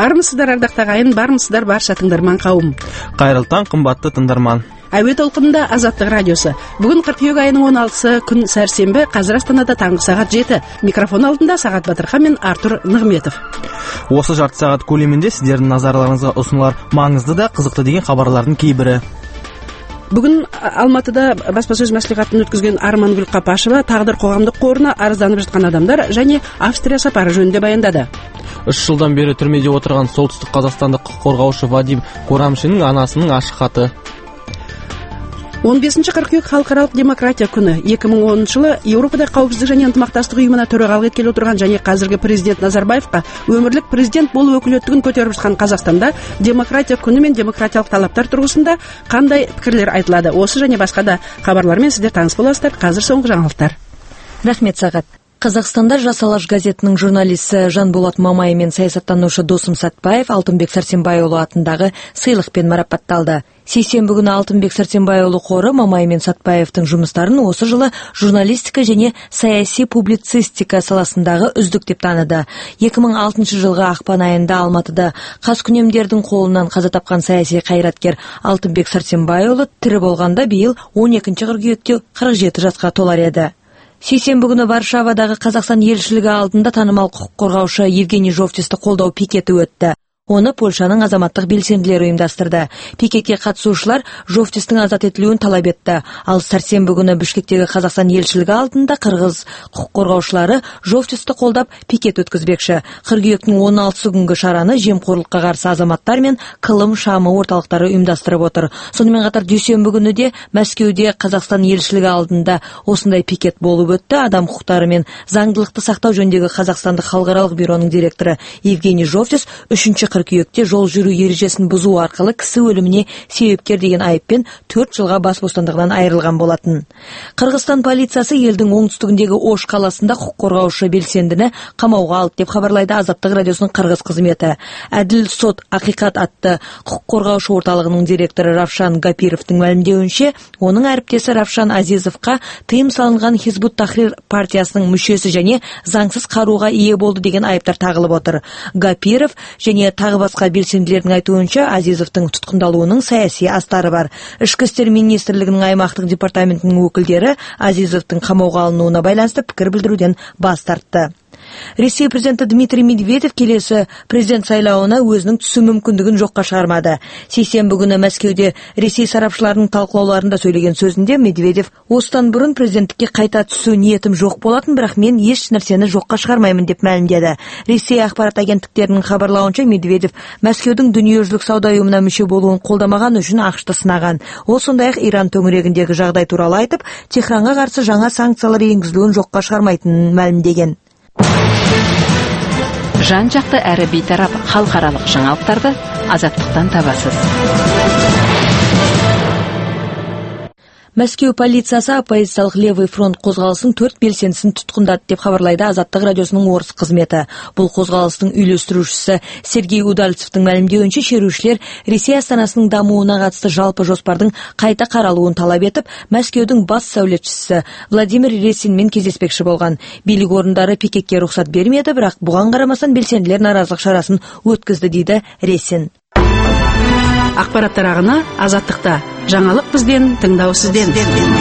Армысыздар ардақты ағайын, бармысыздар барша тыңдарман қауым. Қайырлы таң, қымбатты тыңдарман. Әуе толқынында Азаттық радиосы. Бүгін қыркүйек айының 16-сы күн сәрсенбі, қазір Астанада таңғы сағат 7. Микрофон алдында Сағат Батырхан мен Артур Нығметов. Осы жарты сағат көлемінде сіздердің назарларыңызға ұсынылар маңызды да қызықты деген хабарлардың кейбірі. Бүгін Алматыда баспасөз мәслихатын өткізген Армангүл Қапашева тағдыр қоғамдық қорына арызданып жатқан адамдар және Австрия сапары жөнінде баяндады. 3 жылдан бері түрмеде отырған солтүстік қазақстандық құқық қорғаушы Вадим Корамшиннің анасының ашық хаты. 15 қыркүйек халықаралық демократия күні. 2010 жылы Еуропада қауіпсіздік және ынтымақтастық ұйымына төрағалық еткелі отырған және қазіргі президент Назарбаевқа өмірлік президент болу өкілеттігін көтеріп жатқан Қазақстанда демократия күні мен демократиялық талаптар тұрғысында қандай пікірлер айтылады? Осы және басқа да хабарлармен сіздер таныс боласыздар. Қазір соңғы жаңалықтар. Рахмет, Сағат. Қазақстанда Жас Алаш газетінің журналисі Жанболат Мамай мен саясаттанушы Досым Сатпаев Алтынбек Сәрсенбайұлы атындағы сыйлықпен марапатталды. Сейсенбі күні Алтынбек Сәрсенбайұлы қоры Мамай мен Сатпаевтың жұмыстарын осы жылы журналистика және саяси публицистика саласындағы үздік деп таныды. 2006 жылғы ақпан айында Алматыда қаскүнемдердің қолынан қаза тапқан саяси қайраткер Алтынбек Сәрсенбайұлы тірі болғанда биыл 12 қыркүйекте 47 жасқа толар еді. Сейсенбі күні Варшавадағы Қазақстан елшілігі алдында танымал құқық қорғаушы Евгений Жовтисті қолдау пикеті өтті. Оны Польшаның азаматтық белсенділері ұйымдастырды. Пикетке қатысушылар Жовтистің азат етілуін талап етті. Ал сәрсенбі күні Бішкектегі Қазақстан елшілігі алдында қырғыз құқық қорғаушылары Жовтисті қолдап пикет өткізбекші. Қыркүйектің 16 күнгі шараны жемқорлыққа қарсы азаматтар мен қылым шамы орталықтары ұйымдастырып отыр. Сонымен қатар дүйсенбі күні де Мәскеуде Қазақстан елшілігі алдында осындай пикет болып өтті. Адам құқықтары мен заңдылықты сақтау жөніндегі Қазақстандық халықаралық бюроның директоры Евгений Жовтис 3 қыркүйекте жол жүру ережесін бұзу арқылы кісі өліміне себепкер деген айыппен 4 жылға бас бостандығынан айырылған болатын. Қырғызстан полициясы елдің оңтүстігіндегі Ош қаласында құқық қорғаушы белсендіні қамауға алды деп хабарлайды Азаттық радиосының қырғыз қызметі. Әділ сот ақиқат атты құқық қорғаушы орталығының директоры Равшан Гапировтың мәлімдеуінше, оның әріптесі Равшан Азизовқа тыйым салынған Хизбут Тахрир партиясының мүшесі және заңсыз қаруға ие болды деген айыптар тағылып отыр. Гапиров және тағы басқа белсенділердің айтуынша Азизовтың тұтқындалуының саяси астары бар. Ішкі істер министрлігінің аймақтық департаментінің өкілдері Азизовтың қамауға алынуына байланысты пікір білдіруден бас тартты. Ресей президенті Дмитрий Медведев келесі президент сайлауына өзінің түсу мүмкіндігін жоққа шығармады. Сейсенбі күні Мәскеуде Ресей сарапшыларының талқылауларында сөйлеген сөзінде Медведев осыдан бұрын президенттікке қайта түсу ниетім жоқ болатын, бірақ мен еш нәрсені жоққа шығармаймын деп мәлімдеді. Ресей ақпарат агенттіктерінің хабарлауынша Медведев Мәскеудің дүниежүзілік сауда ұйымына мүше болуын қолдамаған үшін ақшты сынаған. Ол сондай-ақ Иран төңірегіндегі жағдай туралы айтып, Техранға қарсы жаңа санкциялар енгізілуін жоққа шығармайтынын мәлімдеген. Жан-жақты әрі бейтарап халықаралық жаңалықтарды Азаттықтан табасыз. Мәскеу полициясы оппозициялық левый фронт қозғалысының 4 белсендісін тұтқындады деп хабарлайды Азаттық радиосының орыс қызметі. Бұл қозғалыстың үйлестірушісі Сергей Удальцевтің мәлімдеуінше, шерушілер Ресей астанасының дамуына қатысты жалпы жоспардың қайта қаралуын талап етіп, Мәскеудің бас сәулетшісі Владимир Ресинмен кездеспекші болған. Билік орындары пикетке рұқсат бермеді, бірақ бұған қарамастан белсенділер наразылық шарасын өткізді дейді Ресин. Ақпараттар ағыны Азаттықта. Жаңалық бізден, тыңдау сізден.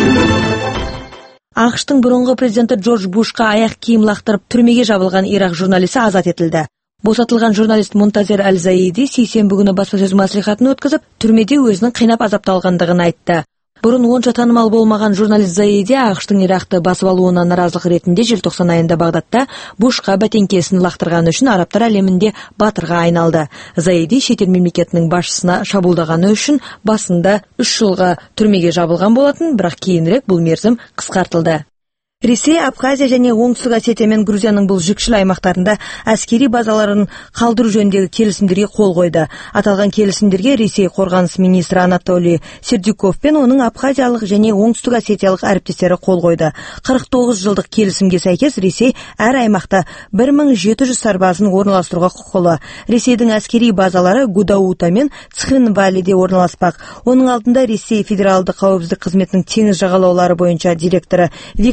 ақш-тың бұрынғы президенті Джордж Бушқа аяқ киім лақтырып түрмеге жабылған Ирақ журналисі азат етілді. Босатылған журналист Монтазер Аль-Заиди сейсенбі күні баспасөз мәслихатын өткізіп, түрмеде өзінің қинап азапталғандығын айтты. Бұрын онша танымал болмаған журналист Заиди ақш-тың Ирақты басып алуына наразылық ретінде желтоқсан айында Бағдадта Бушқа бәтеңкесін лақтырғаны үшін арабтар әлемінде батырға айналды. Заиди шетел мемлекетінің басшысына шабуылдағаны үшін басында 3 жылға түрмеге жабылған болатын, бірақ кейінірек бұл мерзім қысқартылды. Ресей, Абхазия және Оңтүстік Осетия мен Грузияның бұл жүкшіл аймақтарында әскери базаларын қалдыру жөніндегі келісімдерге қол қойды. Аталған келісімдерге Ресей қорғаныс министрі Анатолий Сердюков пен оның абхазиялық және Оңтүстік Осетиялық әріптестері қол қойды. 49 жылдық келісімге сәйкес Ресей әр аймақта 1700 сарбазын орналастыруға құқылы. Ресейдің әскери базалары Гудаута мен Цхинвалиде орналаспақ. Оның алдында Ресей Федералды қауіпсіздік қызметінің теңіз жағалаулары бойынша директоры Виктор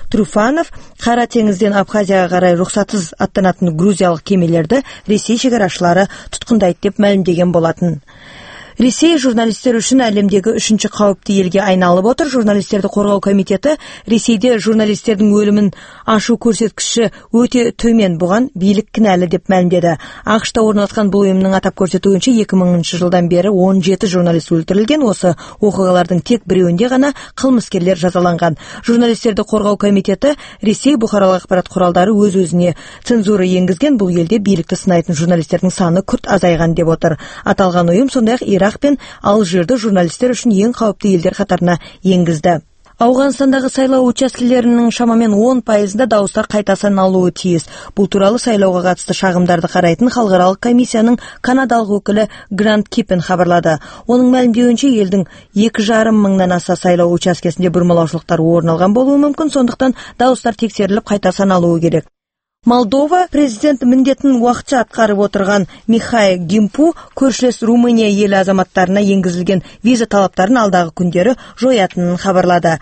Труфанов Қара теңізден Абхазияға қарай рұқсатсыз аттанатын грузиялық кемелерді Ресей шекарашылары тұтқындайды деп мәлімдеген болатын. Ресей журналистер үшін әлемдегі 3-ші қауіпті елге айналып отыр. Журналистерді қорғау комитеті Ресейде журналистердің өлімін ашу көрсеткіші өте төмен, бұған билік кінәлі деп мәлімдеді. ақш-та орналасқан бұл ұйымның атап көрсетуінше 2000 жылдан бері 17 журналист өлтірілген. Осы оқиғалардың тек біреуінде ғана қылмыскерлер жазаланған. Журналистерді қорғау комитеті Ресей бұқаралық ақпарат құралдары өз-өзіне цензура енгізген. Бұл елде билікті сынайтын журналистердің саны күрт азайған деп отыр. Аталған ұйым сондай-ақ Ирак пен Алжирді журналистер үшін ең қауіпті елдер қатарына енгізді. Ауғанстандағы сайлау учаскелерінің шамамен 10%-да дауыстар қайта саналуы тиіс. Бұл туралы сайлауға қатысты шағымдарды қарайтын халықаралық комиссияның канадалық өкілі Грант Кипен хабарлады. Оның мәлімдеуінше елдің 2,5 мыңнан аса сайлау учаскесінде бұрмалаушылықтар орын алған болуы мүмкін, сондықтан дауыстар тексеріліп қайта саналуы керек. Молдова президент міндетін уақытша атқарып отырған Михай Гимпу көршілес Румыния елі азаматтарына енгізілген виза талаптарын алдағы күндері жоятынын хабарлады.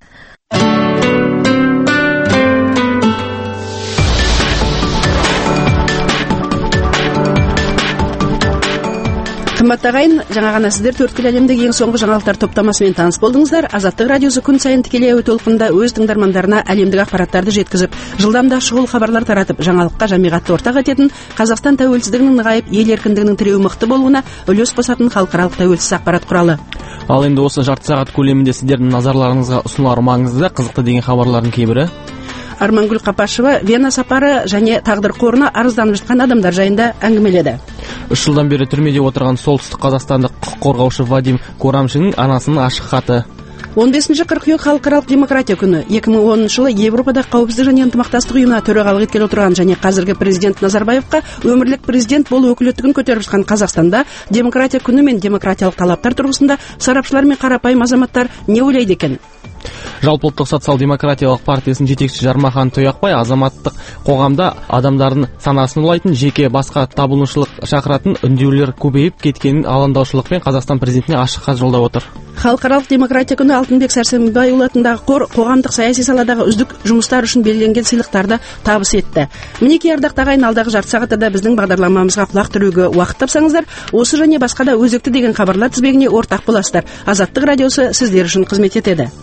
Қымбатты ағайын, жаңа ғана сіздер төрткүл әлемдегі ең соңғы жаңалықтар топтамасымен таныс болдыңыздар. Азаттық радиосы күн сайын тікелей әуе толқынында өз тыңдармандарына әлемдік ақпараттарды жеткізіп, жылдамда шұғыл хабарлар таратып, жаңалыққа жамиғатты ортақ ететін, Қазақстан тәуелсіздігінің нығайып, ел еркіндігінің тіреуі мықты болуына үлес қосатын халықаралық тәуелсіз ақпарат құралы. Ал енді осы жарты сағат көлемінде сіздердің назарларыңызға ұсынылар маңызды, қызықты деген хабарлардың кейбірі. Армангүл Қапашева Вена сапары және тағдыр қорына арызданып жатқан адамдар жайында әңгімеледі. 3 жылдан бері түрмеде отырған солтүстік қазақстандық құқық қорғаушы Вадим Курамшиннің анасының ашық хаты. 15 қыркүйек халықаралық демократия күні. 2010 жылы Европада қауіпсіздік және ынтымақтастық ұйымына төрағалық еткелі отырған және қазіргі президент Назарбаевқа өмірлік президент болу өкілеттігін көтеріп жатқан Қазақстанда демократия күні мен демократиялық талаптар тұрғысында сарапшылар мен қарапайым азаматтар не ойлайды екен? Жалпыұлттық социал-демократиялық партиясының жетекшісі Жармахан Тұяқбай азаматтық қоғамда адамдардың санасын улайтын, жеке басқа табынушылық шақыратын үндеулер көбейіп кеткенін алаңдаушылықпен Қазақстан президентіне ашық хат жолдап отыр. Халықаралық демократия күні Алтынбек Сәрсенбайұлы атындағы қор қоғамдық саяси саладағы үздік жұмыстар үшін белгіленген сыйлықтарды табыс етті. Мінекей ардақты ағайын, алдағы жарты сағатта біздің бағдарламамызға құлақ түруге уақыт тапсаңыздар, осы және басқа да өзекті деген хабарлар тізбегіне ортақ боласыздар. Азаттық радиосы сіздер үшін қызмет етеді.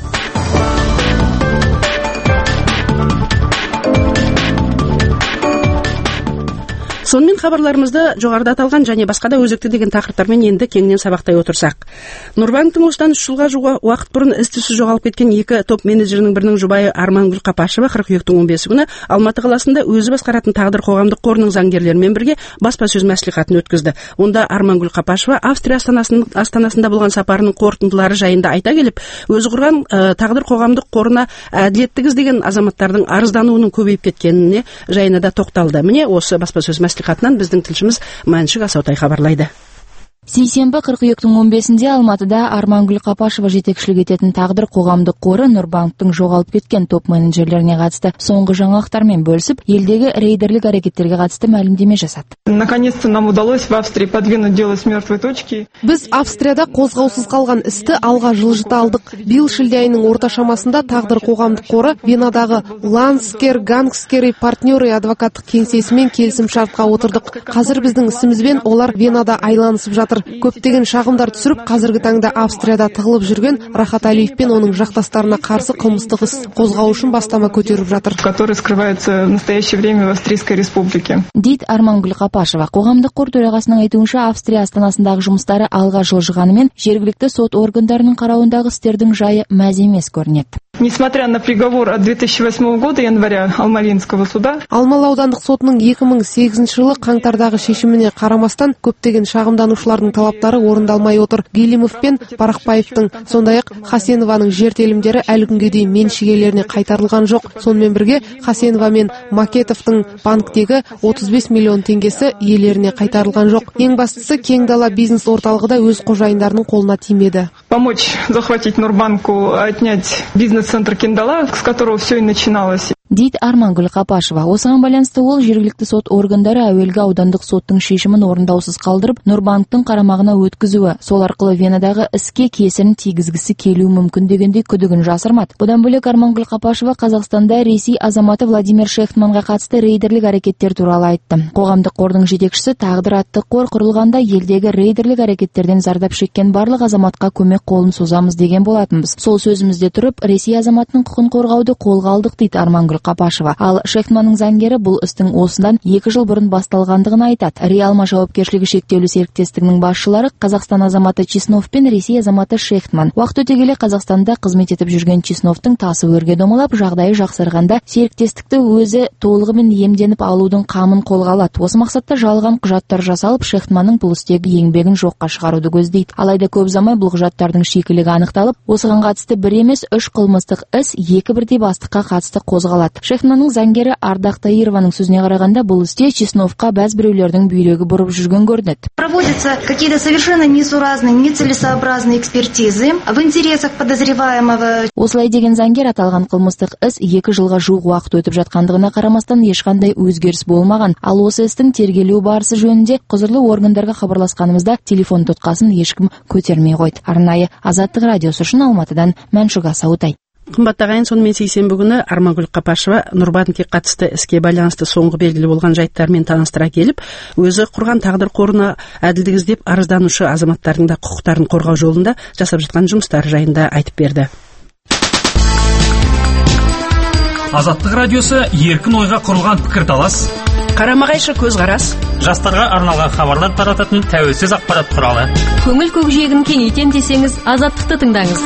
Сонымен хабарларымызды жоғарыда аталған және басқа да өзекті деген тақырыптармен енді кеңінен сабақтай отырсақ. Нұрбанктың осыдан 3 жылға уақыт бұрын із-түзсіз жоғалып кеткен 2 топ менеджерінің бірінің жұбайы Армангүл Қапашева қыркүйектің 15 күні Алматы қаласында өзі басқаратын тағдыр қоғамдық қорының заңгерлерімен бірге баспасөз мәслихатын өткізді. Онда Армангүл Қапашева Австрия астанасында болған сапарының қорытындылары жайында айта келіп, өзі құрған тағдыр қоғамдық қорына әділеттік іздеген азаматтардың арыздануының көбейіп кеткеніне жайына да тоқталды. Міне осы баспасөз мәслихатынан біздің тілшіміз Мәншік Асаутай хабарлайды. Сейсенбі қыркүйектің 15-інде Алматыда Армангүл Қапашева жетекшілік ететін тағдыр қоғамдық қоры Нұрбанктың жоғалып кеткен топ менеджерлеріне қатысты соңғы жаңалықтармен бөлісіп, елдегі рейдерлік әрекеттерге қатысты мәлімдеме жасады. Наконец-то нам удалось в Австрии подвинуть дело с мертвой точки. Біз Австрияда қозғаусыз қалған істі алға жылжыта алдық. Биыл шілде айының орта шамасында тағдыр қоғамдық қоры Венадағы Ланскер, Гангскер партнеры адвокаттық кеңсесімен келісім шартқа отырдық. Қазір біздің ісімізбен олар Венада айланысып жатыр. Көптеген шағымдар түсіріп, қазіргі таңда Австрияда тығылып жүрген Рахат Алиев пен оның жақтастарына қарсы қылмыстық іс қозғау үшін бастама көтеріп жатыр. Который скрывается в настоящее время в Австрийской республике. Дейді Армангүл Қапашева. Қоғамдық қор төрағасының айтуынша, Австрия астанасындағы жұмыстары алға жылжығанымен, жергілікті сот органдарының қарауындағы істердің жайы мәз емес көрінеді. Несмотря на приговор от 2008 года января Алмалинского суда, Алмалы аудандық сотының 2008 жылы қаңтардағы шешіміне қарамастан көптеген шағымданушылардың талаптары орындалмай отыр. Гелимов пен Парақбаевтың, сондай-ақ Хасенованың жер телімдері әлі күнге дейін меншік иелеріне қайтарылған жоқ. Сонымен бірге Хасенова мен Макетовтың банктегі 35 миллион теңгесі иелеріне қайтарылған жоқ. Ең бастысы, кең дала бизнес орталығы да өз қожайындарының қолына тимеді. Помочь захватить Нурбанку, отнять бизнес-центр Кендала, с которого все и начиналось. дейді Армангүл Қапашева. Осыған байланысты ол жергілікті сот органдары әуелгі аудандық соттың шешімін орындаусыз қалдырып, Нұрбанктың қарамағына өткізуі, сол арқылы Венадағы іске кесірін тигізгісі келуі мүмкін дегендей күдігін жасырмады. Бұдан бөлек Армангүл Қапашева Қазақстанда Ресей азаматы Владимир Шехтманға қатысты рейдерлік әрекеттер туралы айтты. Қоғамдық қордың жетекшісі тағдыр атты қор құрылғанда елдегі рейдерлік әрекеттерден зардап шеккен барлық азаматқа көмек қолын созамыз деген болатынбыз. Сол сөзімізде тұрып, Ресей азаматының құқын қорғауды қолға алдық дейді Армангүл Қапашева. Ал Шехтманның заңгері бұл істің осыдан 2 жыл бұрын басталғандығын айтады. Реалма жауапкершілігі шектеулі серіктестігінің басшылары Қазақстан азаматы Чеснов пен Ресей азаматы Шехтман. Уақыт өте келе Қазақстанда қызмет етіп жүрген Чесновтың тасы өрге домалап, жағдайы жақсарғанда серіктестікті өзі толығымен емденіп алудың қамын қолға алады. Осы мақсатта жалған құжаттар жасалып, Шехтманның бұл істегі еңбегін жоққа шығаруды көздейді. Алайда көп ұзамай бұл құжаттардың шикілігі анықталып, осыған қатысты бір емес 3 қылмыстық іс 2 бірдей бастыққа қатысты қозғалады. Шехтманның заңгері Ардақ Таированың сөзіне қарағанда, бұл істе Чесновқа бәз біреулердің бүйрегі бұрып жүрген көрінеді. Проводятся какие-то совершенно несуразные, нецелесообразные экспертизы в интересах подозреваемого. Осылай деген заңгер аталған қылмыстық іс 2 жылға жуық уақыт өтіп жатқандығына қарамастан ешқандай өзгеріс болмаған. Ал осы істің тергелу барысы жөнінде құзырлы органдарға хабарласқанымызда телефон тұтқасын ешкім көтермей қойды. Арнайы Азаттық радиосы үшін Алматыдан Мәншүк Асаутай. Қымбатты ағайын, сонымен сейсенбі күні Армангүл Қапашева Нұрбанкке қатысты іске байланысты соңғы белгілі болған жайттармен таныстыра келіп, өзі құрған тағдыр қорына әділдік іздеп арызданушы азаматтардың да құқықтарын қорғау жолында жасап жатқан жұмыстары жайында айтып берді. Азаттық радиосы еркін ойға құрылған пікірталас, қарама-қайшы көзқарас, жастарға арналған хабарлар тарататын тәуелсіз ақпарат құралы. Көңіл көкжиегін кеңейтем десеңіз, Азаттықты тыңдаңыз.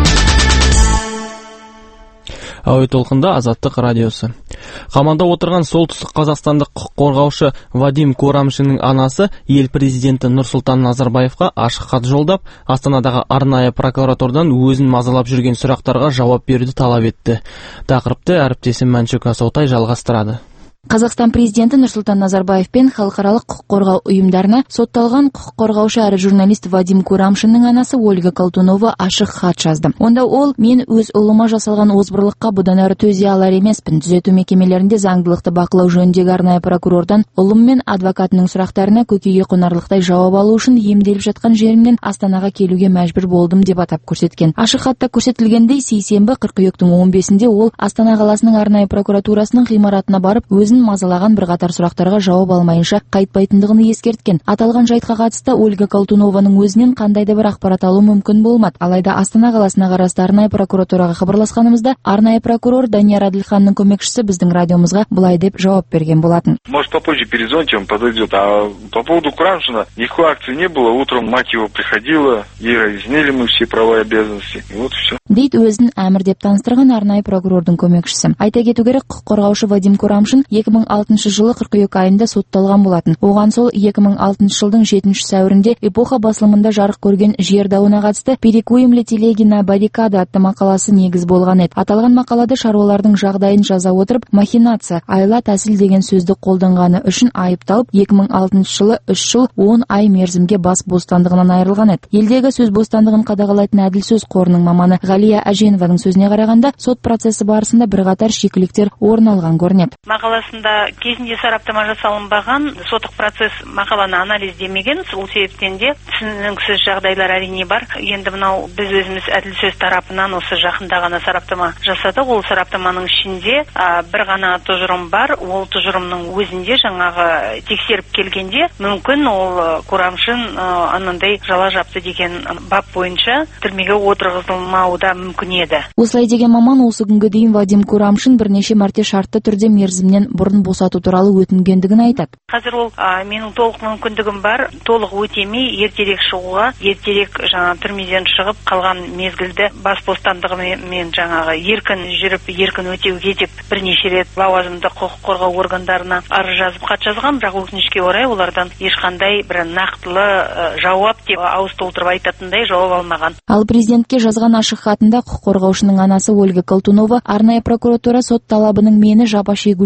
Әуе толқында Азаттық радиосы. Қамауда отырған солтүстік қазақстандық құқық қорғаушы Вадим Курамшиннің анасы ел президенті Нұрсұлтан Назарбаевқа ашық хат жолдап, Астанадағы арнайы прокуратурадан өзін мазалап жүрген сұрақтарға жауап беруді талап етті. Тақырыпты әріптесім Мәншүк Асаутай жалғастырады. Қазақстан президенті Нұрсұлтан Назарбаев пен халықаралық құқық қорғау ұйымдарына сотталған құқық қорғаушы әрі журналист Вадим Курамшиннің анасы Ольга Колтунова ашық хат жазды. Онда ол: "Мен өз ұлыма жасалған озбырлыққа бұдан әрі төзе алар емеспін. Түзету мекемелерінде заңдылықты бақылау жөніндегі арнайы прокурордан ұлым мен адвокатының сұрақтарына көкейге қонарлықтай жауап алу үшін емделіп жатқан жерімнен Астанаға келуге мәжбүр болдым" деп атап көрсеткен. Ашық хатта көрсетілгендей, сейсенбі қыркүйектің 15-інде ол Астана қаласының арнайы прокуратурасының ғимаратына барып, өзін мазалаған бірқатар сұрақтарға жауап алмайынша қайтпайтындығын ескерткен. Аталған жайтқа қатысты Ольга Колтунованың өзінен қандай да бір ақпарат алу мүмкін болмады. Алайда Астана қаласына қарасты арнайы прокуратураға хабарласқанымызда, арнайы прокурор Данияр Адилханның көмекшісі біздің радиомызға былай деп жауап берген болатын. Может, попозже перезвоните, он подойдет. А по поводу Курамшина, никакой акции не было. Утром мать его приходила, ей разъяснили мы все права и обязанности. И вот все. Дейді өзін әмір деп таныстырған арнайы прокурордың көмекшісі. Айта кету керек, құқық қорғаушы Вадим Курамшин 2006 жылы қыркүйек айында сотталған болатын. Оған сол 2006 жылдың 7 сәуірінде Эпоха басылымында жарық көрген жер дауына қатысты "Перекуем ли телеги на баррикады" атты мақаласы негіз болған еді. Аталған мақалада шаруалардың жағдайын жаза отырып, махинация, айла тәсіл деген сөзді қолданғаны үшін айыпталып, 2006 жылы 3 жыл 10 ай мерзімге бас бостандығынан айырылған еді. Елдегі сөз бостандығын қадағалайтын әділ сөз қорының маманы Ғалия Әженованың сөзіне қарағанда, сот процесі барысында бірқатар шикіліктер орын алған көрінеді. Мақаласында кезінде сараптама жасалынбаған, соттық процесс мақаланы анализдемеген, сол себептен де түсініксіз жағдайлар әрине бар. Енді мынау біз өзіміз әділ сөз тарапынан осы жақында ғана сараптама жасадық. Ол сараптаманың ішінде бір ғана тұжырым бар. Ол тұжырымның өзінде жаңағы тексеріп келгенде мүмкін ол Курамшин анандай жала жапты деген бап бойынша түрмеге отырғызылмауы да мүмкін еді. Осылай деген маман осы күнге дейін Вадим Курамшин бірнеше мәрте шартты түрде мерзімнен бұрын босату туралы өтінгендігін айтады. Қазір ол менің толық мүмкіндігім бар, толық өтемей ертерек шығуға, ертерек түрмеден шығып қалған мезгілді бас бостандығымен жаңағы еркін жүріп, еркін өтеуге деп бірнеше рет лауазымды құқық қорғау органдарына арыз жазып, хат жазған, бірақ өкінішке орай олардан ешқандай бір нақтылы жауап деп ауыз толтырып айтатындай жауап алмаған. Ал президентке жазған ашық хатында құқық қорғаушының анасы Ольга Колтунова арнайы прокуратура сот талабының мені жапа шегуші ретінде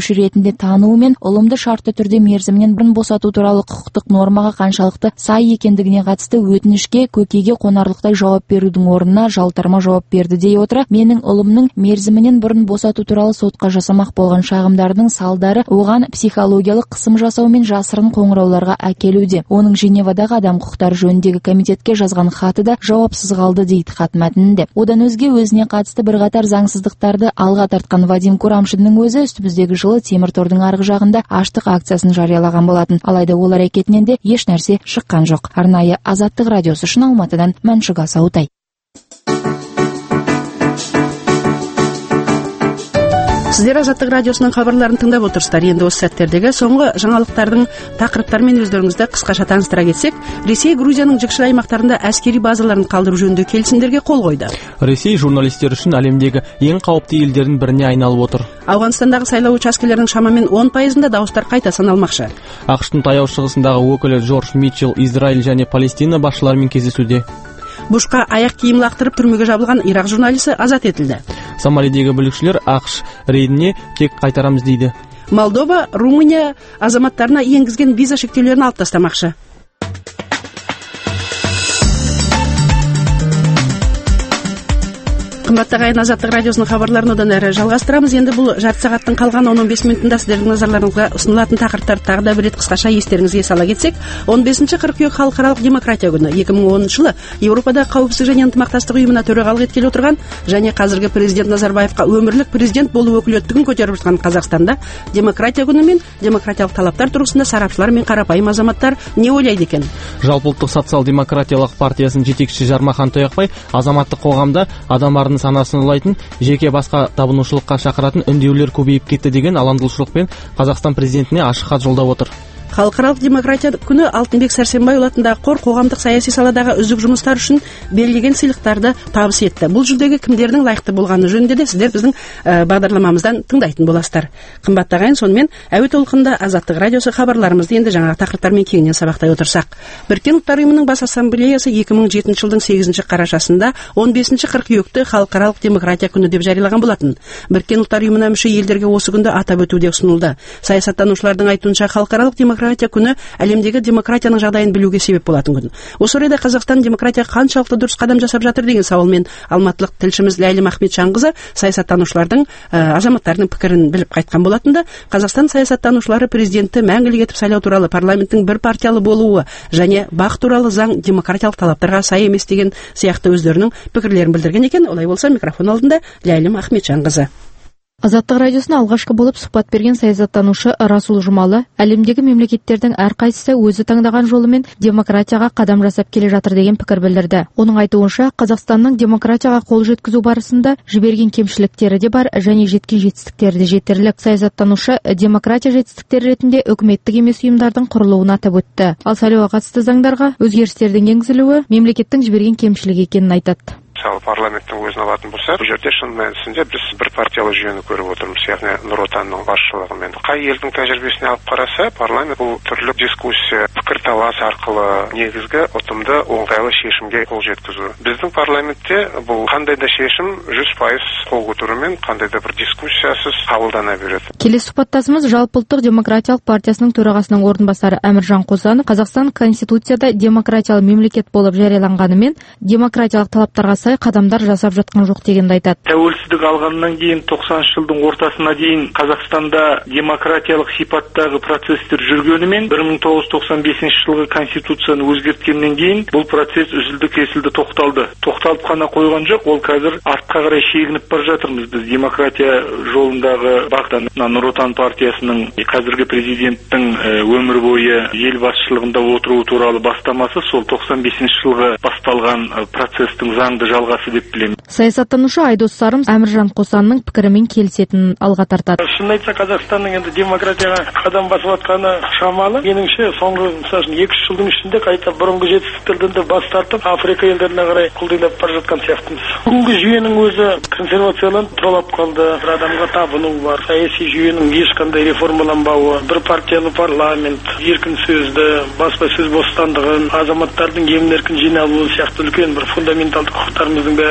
ретінде тануы мен ұлымды шартты түрде мерзімінен бұрын босату туралы құқықтық нормаға қаншалықты сай екендігіне қатысты өтінішке көкейге қонарлықтай жауап берудің орнына жалтарма жауап берді дей отыра, менің ұлымның мерзімінен бұрын босату туралы сотқа жасамақ болған шағымдардың салдары оған психологиялық қысым жасау мен жасырын қоңырауларға әкелуде. Оның Женевадағы адам құқықтары жөніндегі комитетке жазған хаты да жауапсыз қалды дейді хат мәтінінде. Одан өзге өзіне қатысты бірқатар заңсыздықтарды алға тартқан Вадим Курамшиннің өзі үстіміздегі жылы темір тордың арғы жағында аштық акциясын жариялаған болатын. Алайда ол әрекетінен де еш нәрсе шыққан жоқ. Арнайы Азаттық радиосы үшін Алматыдан Мәншүк Асаутай. Сіздер Азаттық радиосының хабарларын тыңдап отырсыздар. Енді осы сәттердегі соңғы жаңалықтардың тақырыптарымен өздеріңізді қысқаша таныстыра кетсек, Ресей Грузияның жікшіл аймақтарында әскери базаларын қалдыру жөнінде келісімдерге қол қойды. Ресей журналистер үшін әлемдегі ең қауіпті елдердің біріне айналып отыр. Ауғанстандағы сайлау учаскелерінің шамамен 10%-ында дауыстар қайта саналмақшы. ақш-тың таяу шығысындағы өкілі Джордж Митчелл Израиль және Палестина басшыларымен кездесуде. Бушқа аяқ киім лақтырып түрмеге жабылған Ирақ журналисі азат етілді. Сомалидегі бүлікшілер ақш рейдіне кек қайтарамыз дейді. Молдова, Румыния азаматтарына енгізген виза шектеулерін алып тастамақшы. Қымбатты ағайын, Азаттық радиосының хабарларын одан әрі жалғастырамыз. Енді бұл жарты сағаттың қалған 15 минутында сіздердің назарларыңызға ұсынылатын тақырыптарды тағы да бір рет қысқаша естеріңізге сала кетсек, 15 қыркүйек халықаралық демократия күні 2010 жылы Еуропада қауіпсіздік және ынтымақтастық ұйымына төрағалық еткелі отырған және қазіргі президент Назарбаевқа өмірлік президент болу өкілеттігін көтеріп жатқан Қазақстанда демократия күні мен демократиялық талаптар тұрғысында сарапшылар мен қарапайым азаматтар не ойлайды екен? Жалпыұлттық социал-демократиялық партиясының жетекшісі Жармахан Тояқбай азаматтық қоғамда адамдардың санасын улайтын, жеке басқа табынушылыққа шақыратын үндеулер көбейіп кетті деген алаңдаушылықпен Қазақстан президентіне ашық хат жолдап отыр. Халықаралық демократия күні Алтынбек Сәрсенбайұлы атындағы қор қоғамдық саяси саладағы үздік жұмыстар үшін берілген сыйлықтарды табыс етті. Бұл жүлдеге кімдердің лайықты болғаны жөнінде де сіздер біздің бағдарламамыздан тыңдайтын боласыздар. Қымбатты ағайын, сонымен әуе толқынында Азаттық радиосы хабарларымызды енді жаңағы тақырыптармен кеңінен сабақтай отырсақ. Біріккен ұлттар ұйымының бас ассамблеясы 2007 жылдың 8 қарашасында 15 қыркүйекті халықаралық демократия күні деп жариялаған болатын. Біріккен ұлттар ұйымына мүше елдерге осы күнді атап өтуде ұсынылды. Саясаттанушылардың айтуынша халықаралық демократия күні әлемдегі демократияның жағдайын білуге себеп болатын күн. Осы орайда Қазақстан демократия қаншалықты дұрыс қадам жасап жатыр деген сауалмен алматылық тілшіміз Ләйлім Ахметжанқызы саясаттанушылардың азаматтарының пікірін біліп қайтқан болатында. Қазақстан саясаттанушылары президентті мәңгілік етіп сайлау туралы парламенттің бір партиялы болуы және бақ туралы заң демократиялық талаптарға сай емес деген сияқты өздерінің пікірлерін білдірген екен. Олай болса микрофон алдында Ләйлім Ахметжанқызы. Азаттық радиосына алғашқы болып сұхбат берген саясаттанушы Расул Жұмалы әлемдегі мемлекеттердің әрқайсысы өзі таңдаған жолымен демократияға қадам жасап келе жатыр деген пікір білдірді. Оның айтуынша, Қазақстанның демократияға қол жеткізу барысында жіберген кемшіліктері де бар және жеткен жетістіктері де жетерлік. Саясаттанушы демократия жетістіктері ретінде үкіметтік емес ұйымдардың құрылуын атап өтті. Ал сайлауға қатысты заңдарға өзгерістердің енгізілуі мемлекеттің жіберген кемшілігі екенін айтады. Мысалы, парламенттің өзін алатын болса, бұл жерде шын мәнісінде біз бір партиялы жүйені көріп отырмыз, яғни Нұр Отанның басшылығымен. Қай елдің тәжірибесіне алып қараса, парламент бұл түрлі дискуссия, пікірталас арқылы негізгі ұтымды оңтайлы шешімге қол жеткізу. Біздің парламентте бұл қандай да шешім 100% қол көтерумен, қандай да бір дискуссиясыз қабылдана береді. Келесі сұхбаттасымыз Жалпыұлттық демократиялық партиясының төрағасының орынбасары Әміржан Қосанов. Қазақстан Конституцияда демократиялы мемлекет болып жарияланғанымен, демократиялық талаптарға сай қадамдар жасап жатқан жоқ дегенді айтады. Тәуелсіздік алғаннан кейін 90 жылдың ортасына дейін Қазақстанда демократиялық сипаттағы процесстер жүргенімен 1995 жылғы конституцияны өзгерткеннен кейін бұл процесс үзілді-кесілді тоқталды. Тоқталып қана қойған жоқ, ол қазір артқа қарай шегініп бара жатырмыз. Біз демократия жолындағы бағыттан Нұр Отан партиясының қазіргі президенттің өмір бойы ел басшылығында отыруы туралы бастамасы сол 95 жылғы басталған процесстің заңды жалғасы деп білемін. Саясаттанушы Айдос Сарым Әміржан Қосанның пікірімен келісетінін алға тартады. Шын айтса, Қазақстанның енді демократияға қадам басып жатқаны шамалы. Меніңше соңғы 2-3 жылдың ішінде қайта бұрынғы жетістіктерден де бас тартып, Африка елдеріне қарай құлдилап бара жатқан сияқтымыз. Бүгінгі жүйенің өзі консервацияланып тұралап қалды. Бір адамға табыну бар. Саяси жүйенің ешқандай реформаланбауы, бір партиялы парламент, еркін сөзді, баспасөз бостандығын, азаматтардың емін-еркін жиналуы сияқты үлкен бір фундаменталды құқықтарымыздың бәрі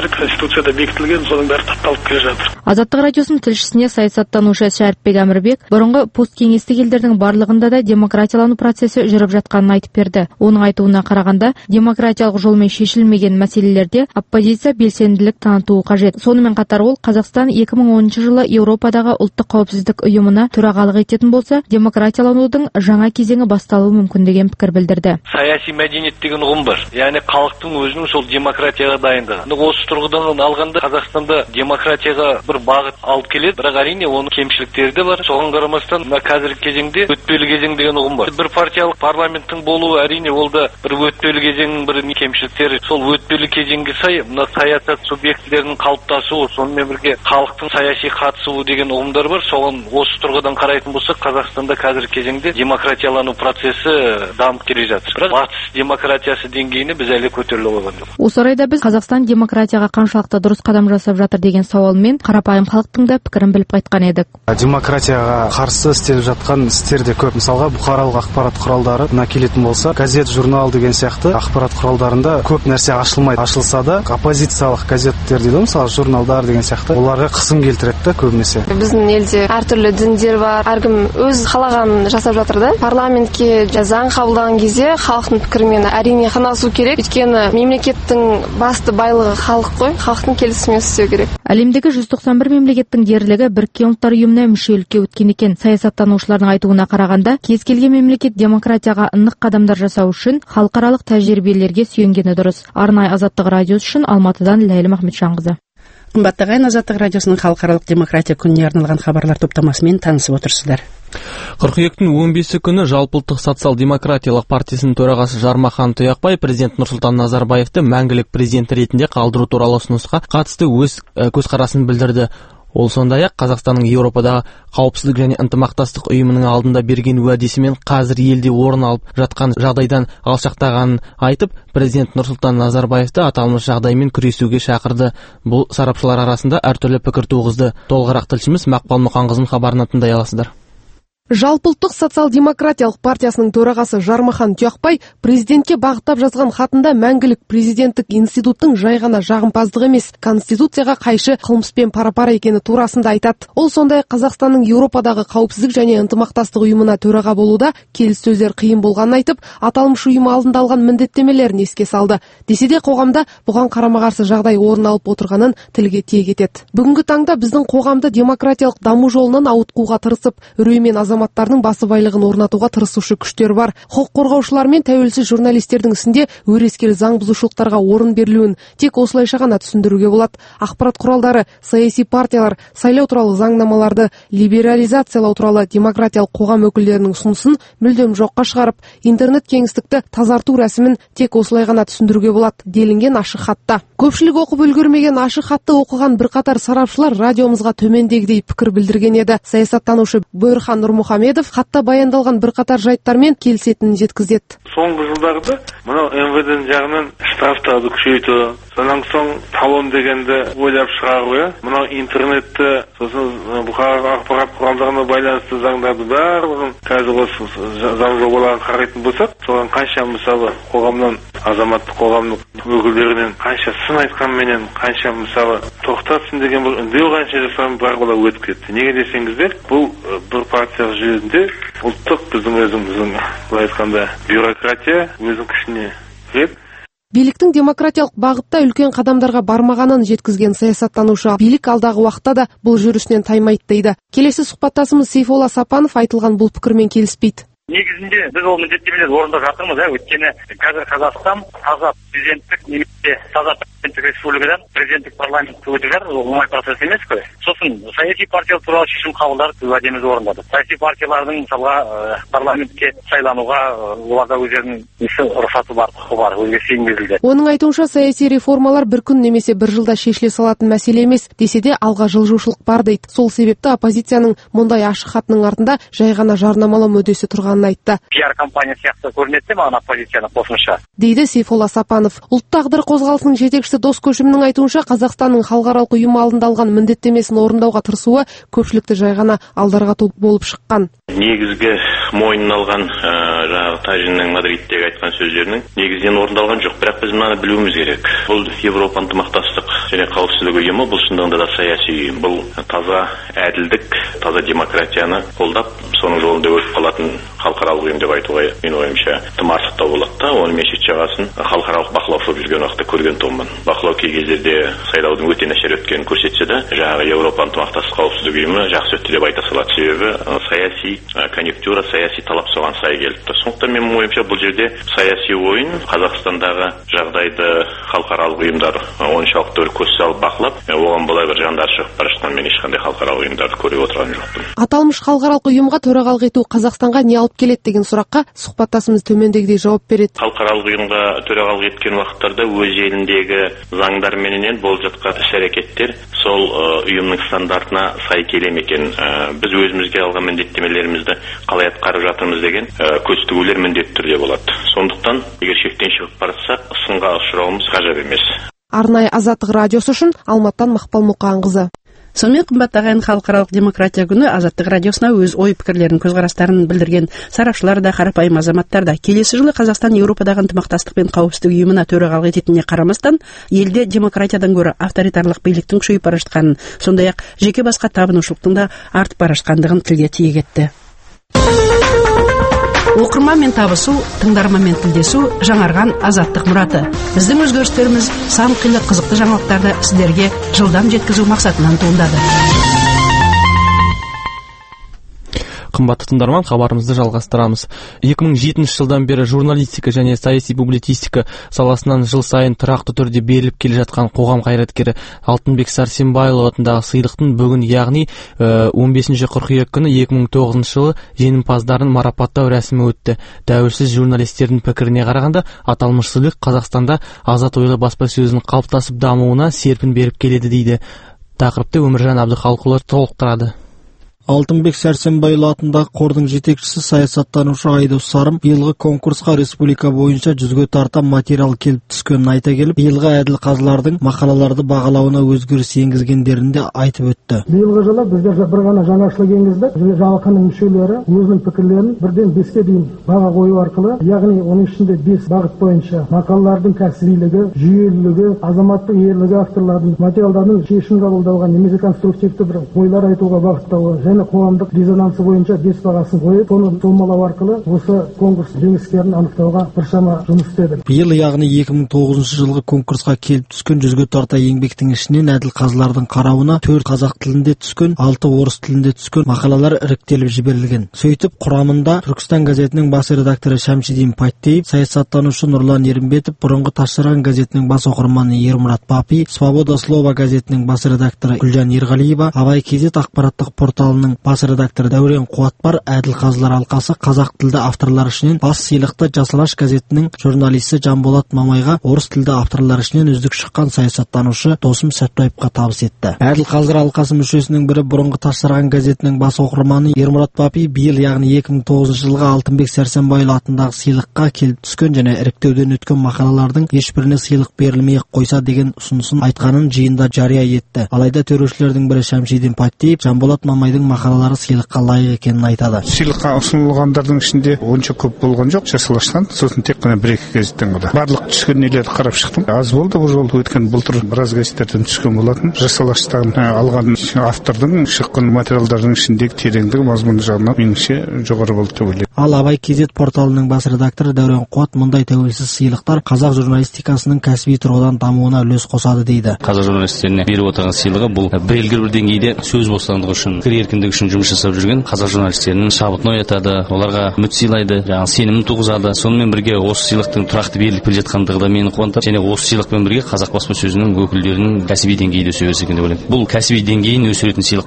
конституцияда бекітілген, соның бәрі тапталып келе жатыр. Азаттық радиосының тілшісіне саясаттанушы Шәріпбек Әмірбек бұрынғы посткеңестік елдердің барлығында да демократиялану процесі жүріп жатқанын айтып берді. Оның айтуына қарағанда, демократиялық жолмен шешілмеген мәселелерде оппозиция белсенділік танытуы қажет. Сонымен қатар ол Қазақстан 2010 жылы Еуропадағы ұлттық қауіпсіздік ұйымына төрағалық ететін болса, демократияланудың жаңа кезеңі басталуы мүмкін деген пікір білдірді. Саяси мәдениет деген ұғым бар. Яғни халықтың өзінің сол демократияға дайындығы. Осы тұрғыдан алғанда Қазақстанда демократияға бір бағыт алып келеді, бірақ әрине оның кемшіліктері де бар. Соған қарамастан қазіргі кезеңде өтпелі кезең деген ұғым бар. Бір партиялық парламенттің болуы әрине ол да бір өтпелі кезеңнің бір кемшіліктері. Сол өтпелі кезеңге сай мына саясат субъектілерінің қалыптасуы, сонымен бірге халықтың саяси қатысуы деген ұғымдар бар. Соған осы тұрғыдан қарайтын болсақ, Қазақстанда қазіргі кезеңде демократиялану процесі дамып келе жатыр. Бірақ батыс демократиясы деңгейіне біз әлі көтеріле қойған жоқ. Осы орайда біз Қазақстан демократияға қаншалықты дұрыс қадам жасап жатыр деген сауалмен қарапайым халықтың да пікірін біліп қайтқан едік. Демократияға қарсы істеліп жатқан істер де көп. Мысалға, бұқаралық ақпарат құралдарына келетін болса, газет, журнал деген сияқты ақпарат құралдарында көп нәрсе ашылмайды. Ашылса да, оппозициялық газеттер дейді, мысалы журналдар деген сияқты, оларға қысым келтіреді көбінесе. Біздің елде әртүрлі діндер бар, әркім өз қалағанын жасап жатыр да. Парламентке заң қабылдаған кезде халықтың пікірімен әрине қанасу керек, өйткені мемлекеттің басты байлығы халық қой, халықтың келісімімен істеу керек. Әлемдегі 191 мемлекеттің дерлігі Біріккен ұлттар ұйымына мүшелікке өткен екен. Саясаттанушылардың айтуына қарағанда, кез келген мемлекет демократияға нық қадамдар жасау үшін халықаралық тәжірибелерге сүйенгені дұрыс. Арнайы Азаттық радиосы үшін Алматыдан Ләйлім Ахметжанқызы. Қымбатты ағайын, Азаттық радиосының халықаралық демократия күніне арналған хабарлар топтамасымен танысып отырсыздар. Қыркүйектің 15 күні Жалпыұлттық социал-демократиялық партиясының төрағасы Жармахан Тұяқбай президент Нұрсұлтан Назарбаевты мәңгілік президент ретінде қалдыру туралы ұсынысқа қатысты өз көзқарасын білдірді. Ол сондай-ақ Қазақстанның Еуропадағы қауіпсіздік және ынтымақтастық ұйымының алдында берген уәдесімен қазір елде орын алып жатқан жағдайдан алшақтағанын айтып, президент Нұрсұлтан Назарбаевты аталмыш жағдаймен күресуге шақырды. Бұл сарапшылар арасында әртүрлі пікір туғызды. Толығырақ тілшіміз Мақпал Мұқанқызының хабарына тыңдай аласыздар. Жалпыұлттық социал-демократиялық партиясының төрағасы Жармахан Тұяқбай президентке бағыттап жазған хатында мәңгілік президенттік институттың жай ғана жағымпаздық емес, конституцияға қайшы қылмыспен пара-пара екені турасында айтады. Ол сондай Қазақстанның Еуропадағы қауіпсіздік және ынтымақтастық ұйымына төраға болуда келіссөздер қиын болғанын айтып, аталмыш ұйым алдында алған міндеттемелерін еске салды. Десе де қоғамда бұған қарама-қарсы жағдай орын алып отырғанын тілге тиек етеді. Бүгінгі таңда біздің қоғамды демократиялық даму жолынан ауытқуға тырысып, үреймен азаматтардың басы байлығын орнатуға тырысушы күштер бар. Құқық қорғаушылар мен тәуелсіз журналистердің ісінде өрескел заң бұзушылықтарға орын берілуін тек осылайша ғана түсіндіруге болады. Ақпарат құралдары, саяси партиялар сайлау туралы заңнамаларды либерализациялау туралы демократиялық қоғам өкілдерінің ұсынысын мүлдем жоққа шығарып, интернет кеңістікті тазарту рәсімін тек осылай ғана түсіндіруге болады делінген ашық хатта. Көпшілік оқып үлгермеген ашық хатты оқыған бірқатар сарапшылар радиомызға төмендегідей пікір білдірген еді. Саясаттанушы Бөрхан Нұрмұхамедов хатта баяндалған бірқатар жайттармен келісетінін жеткізеді. Соңғы жылдарда мынау МВД-ның жағынан штрафтарды күшейту, сонан соң талон дегенді ойлап шығару, мынау интернетті, сосын бұқаралық ақпарат құралдарына байланысты заңдарды барлығын қазір осы заң жобаларын қарайтын болсақ, соған қанша мысалы қоғамнан, азаматтық қоғамның өкілдерінен қанша сын айтқанменен, қанша мысалы тоқтатсын деген бір үндеу қанша жасаған бірақ олар өтіп кетті. Неге десеңіздер, бұл бір партиялық жүйесінде ұлттық біздің былай айтқанда бюрократия өзінің күшіне кіреді. Биліктің демократиялық бағытта үлкен қадамдарға бармағанын жеткізген саясаттанушы билік алдағы уақытта да бұл жүрісінен таймайды дейді. Келесі сұхбаттасымыз Сейфолла Сапанов айтылған бұл пікірмен келіспейді. Негізінде біз ол міндеттемелерді орындап жатырмыз, өйткені қазір Қазақстан таза президенттік немесе таза президенттік республикадан президенттік парламентке өтіп жатыр, ол оңай процесс емес қой. Сосын саяси партиялар туралы шешім қабылдап уәдемізді орындадық. Саяси партиялардың мысалға парламентке сайлануға оларда өздерінің рұқсаты бар, құқы бар, өзгеріс енгізілді. Оның айтуынша саяси реформалар бір күн немесе бір жылда шешіле салатын мәселе емес, десе де алға жылжушылық бар дейді. Сол себепті оппозицияның мұндай ашық хатының артында жай ғана жарнамалау мүддесі тұрған болмағанын айтты. Пиар компания сияқты көрінеді де маған оппозицияны қосымша. Дейді Сейфолла Сапанов. Ұлт тағдыр қозғалысының жетекшісі Дос Көшімнің айтуынша, Қазақстанның халықаралық ұйым алдында алған міндеттемесін орындауға тырысуы көпшілікті жай ғана алдарғату болып шыққан. Негізгі мойнына алған жаңағы Тажиннің Мадридтегі айтқан сөздерінің негізден орындалған жоқ. Бірақ біз мынаны білуіміз керек. Бұл Европа ынтымақтастық және қауіпсіздік ұйымы, бұл шындығында да саяси ұйым. Бұл таза әділдік, таза демократияны қолдап, соның жолында өтіп қалатын халықаралық ұйым деп айтуға мен ойымша тым артықтау болады да. Оны мен шет жағасын халықаралық бақылаушы жүрген уақытта көрген тұғымын. Бақылау кей кездерде сайлаудың өте нашар өткенін көрсетсе де, жаңағы Европа ынтымақтастық қауіпсіздік ұйымы жақсы өтті деп айта салады. Себебі саяси конъюнктура, саяси талап соған сай келіпті. Сондықтан менің ойымша бұл жерде саяси ойын, Қазақстандағы жағдайды халықаралық ұйымдар оншалықты көз салып бақылап, оған былай бір жандар шығып бара жатқан мен ешқандай халықаралық ұйымдарды көріп отырған жоқпын. Аталмыш халықаралық ұйымға төрағалық ету Қазақстанға не алып келеді деген сұраққа сұхбаттасымыз төмендегідей жауап береді. Халықаралық ұйымға төрағалық еткен уақыттарда өз еліндегі заңдар менен болып жатқан іс-әрекеттер сол ұйымның стандартына сай келе ме екен, біз өзімізге алған міндеттемелерімізді қалай атқарып жатырмыз деген көз тігулер міндетті түрде болады. Сондықтан егер шектен шығып барсақ, сынға ұшырауымыз ғажап емес. Арнайы Азаттық радиосы үшін Алматтан Мақпал Мұқанқызы. Сонымен қымбатты ағайын, халықаралық демократия күні Азаттық радиосына өз ой пікірлерін, көзқарастарын білдірген сарапшылар да, қарапайым азаматтар да келесі жылы Қазақстан Еуропадағы ынтымақтастық пен қауіпсіздік ұйымына төрағалық ететініне қарамастан, елде демократиядан гөрі авторитарлық биліктің күшейіп бара жатқанын, сондай-ақ жеке басқа табынушылықтың да артып бара жатқандығын тілге тиек етті. Оқырманмен табысу, тыңдарманмен тілдесу жаңарған азаттық мұраты. Біздің өзгерістеріміз сан қилы қызықты жаңалықтарды сіздерге жылдам жеткізу мақсатынан туындады. Қымбатты тыңдарман, хабарымызды жалғастырамыз. 2007 жылдан бері журналистика және саяси публицистика саласынан жыл сайын тұрақты түрде беріліп келе жатқан қоғам қайраткері Алтынбек Сәрсенбайұлы атындағы сыйлықтың бүгін, яғни 15 қыркүйек күні 2009 жылы жеңімпаздарын марапаттау рәсімі өтті. Тәуелсіз журналистердің пікіріне қарағанда, аталмыш сыйлық Қазақстанда азат ойлы баспасөздің қалыптасып дамуына серпін беріп келеді дейді. Тақырыпты Өміржан Абдықалықұлы толықтырады. Алтынбек Сәрсенбайұлы атындағы қордың жетекшісі саясаттанушы Айдос Сарым биылғы конкурсқа республика бойынша 100-ге тарта материал келіп түскенін айта келіп, биылғы әділ қазылардың мақалаларды бағалауына өзгеріс енгізгендерін де айтып өтті. Биылғы жылы біздер бір ғана жаңашылық енгіздік. Жалақының мүшелері өзінің пікірлерін 1-ден 5-ке дейін баға қою арқылы, яғни оның ішінде 5 бағыт бойынша мақалалардың кәсібилігі, жүйелілігі, азаматтық ерлігі, авторлардың материалдардың шешім қабылдауға немесе конструктивті бір ойлар айтуға бағыттауы және қоғамдық резонансы бойынша 5 бағасын қойып, соны сомалау арқылы осы конкурс жеңістерін анықтауға біршама жұмыс істедік. Биыл, яғни 2009 жылғы конкурсқа келіп түскен 100-ге тарта еңбектің ішінен әділ қазылардың қарауына 4 қазақ тілінде түскен, 6 орыс тілінде түскен мақалалар іріктеліп жіберілген. Сөйтіп, құрамында Түркістан газетінің бас редакторы Шәмшидин Паттеев, саясаттанушы Нұрлан Ерімбетов, бұрынғы Ташжарған газетінің бас оқырманы Ермұрат Папи, Свобода слова газетінің бас редакторы Гүлжан Ерғалиева, Абай Кезет ақпараттық порталының бас редакторы Дәурен Қуатбар, әділ қазылар алқасы қазақ тілді авторлар ішінен бас сыйлықты Жас Алаш газетінің журналисті Жанболат Мамайға, орыс тілді авторлар ішінен үздік шыққан саясаттанушы Досым Сәтбаевқа табыс етті. Әділ қазылар алқасы мүшесінің бірі бұрынғы Ташжарған газетінің бас оқырманы Ермұрат Папи биыл, яғни 2009 жылға Алтынбек Сәрсенбайұлы атындағы сыйлыққа келіп түскен және іріктеуден өткен мақалалардың ешбіріне сыйлық берілмей қойса деген ұсынысын айтқанын жиында жария етті. Алайда төрешілердің бірі Шәмшидин Паттеев Жанболат Мамайдың мақалалары сыйлыққа лайық екенін айтады. Сыйлыққа ұсынылғандардың ішінде онша көп болған жоқ, Жас Алаштан, сосын тек қана 1-2 газеттен ғана. Барлық түскен нелерді қарап шықтым. Аз болды бұл жолы, өткен былтыр біраз газеттерден түскен болатын. Жас Алаштан алған автордың шыққан материалдардың ішіндегі тереңдігі, мазмұны жағынан меніңше жоғары болды деп ойлаймын. Ал Абай Кезет порталының бас редакторы Дәурен Қуат мұндай тәуелсіз сыйлықтар қазақ журналистикасының кәсіби тұрғыдан дамуына үлес қосады дейді. Қазақ журналистеріне беріп отырған сыйлығы бұл белгілі бір деңгейде сөз бостандығы үшін, пікір еркіндігі үшін жұмыс жасап жүрген қазақ журналистерінің шабытын оятады, оларға үміт сыйлайды, сенімін туғызады. Сонымен бірге осы сыйлықтың тұрақты беріліп келе жатқандығы да мені қуантады. Және осы сыйлықпен бірге қазақ баспасөзінің өкілдерінің кәсіби деңгейі де өсе берсе екен деп ойлаймын. Бұл кәсіби деңгейін өсіретін сыйлық болса екен.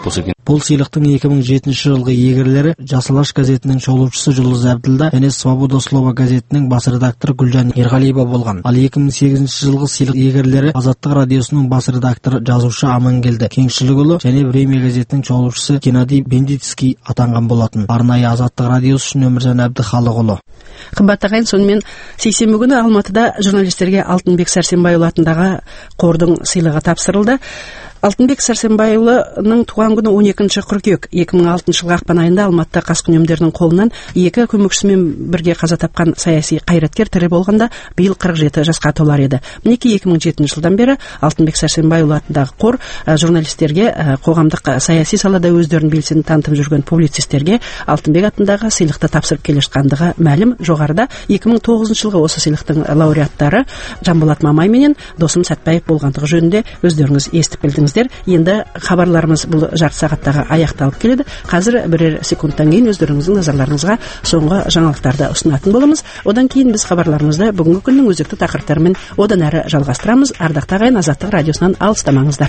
Бұл сыйлықтың 2007 жылғы иегерлері Жас Алаш газетінің шолушысы Жұлдыз Әбділда және Свобода Слова газетінің бас редакторы Гүлжан Ерғалиева болған. Ал 2008 жылғы сыйлық иегерлері Азаттық радиосының бас редакторы жазушы Амангелді Кеңшілікұлы және Время газетінің шолушысы Геннадий Бендицкий атанған болатын. Арнайы Азаттық радиосы үшін Өміржан Әбдіхалықұлы. Қымбатты ағайын, сонымен сейсенбі күні Алматыда журналистерге Алтынбек Сәрсенбайұлы атындағы қордың сыйлығы тапсырылды. Алтынбек Сәрсенбайұлының туған күні 12 қыркүйек 2006 жылғы ақпан айында Алматыда қаскүнемдердің қолынан 2 көмекшісімен бірге қаза тапқан саяси қайраткер тірі болғанда биыл 47 жасқа толар еді. Мінекей 2007 жылдан бері Алтынбек Сәрсенбайұлы атындағы қор журналистерге, қоғамдық саяси салада өздерін белсенді танытып жүрген публицистерге Алтынбек атындағы сыйлықты тапсырып келе жатқандығы мәлім. Жоғарыда 2009 жылғы осы сыйлықтың лауреаттары Жанболат Мамай менен Досым Сәтбаев болғандығы жөнінде өздеріңіз естіп білдіңіздер. Енді хабарларымыз бұл жарты сағаттағы аяқталып келеді. Қазір бірер секундтан кейін өздеріңіздің назарларыңызға соңғы жаңалықтарды ұсынатын боламыз. Одан кейін біз хабарларымызды бүгінгі күннің өзекті тақырыптарымен одан әрі жалғастырамыз. Ардақты ағайын, Азаттық радиосынан алыстамаңыздар.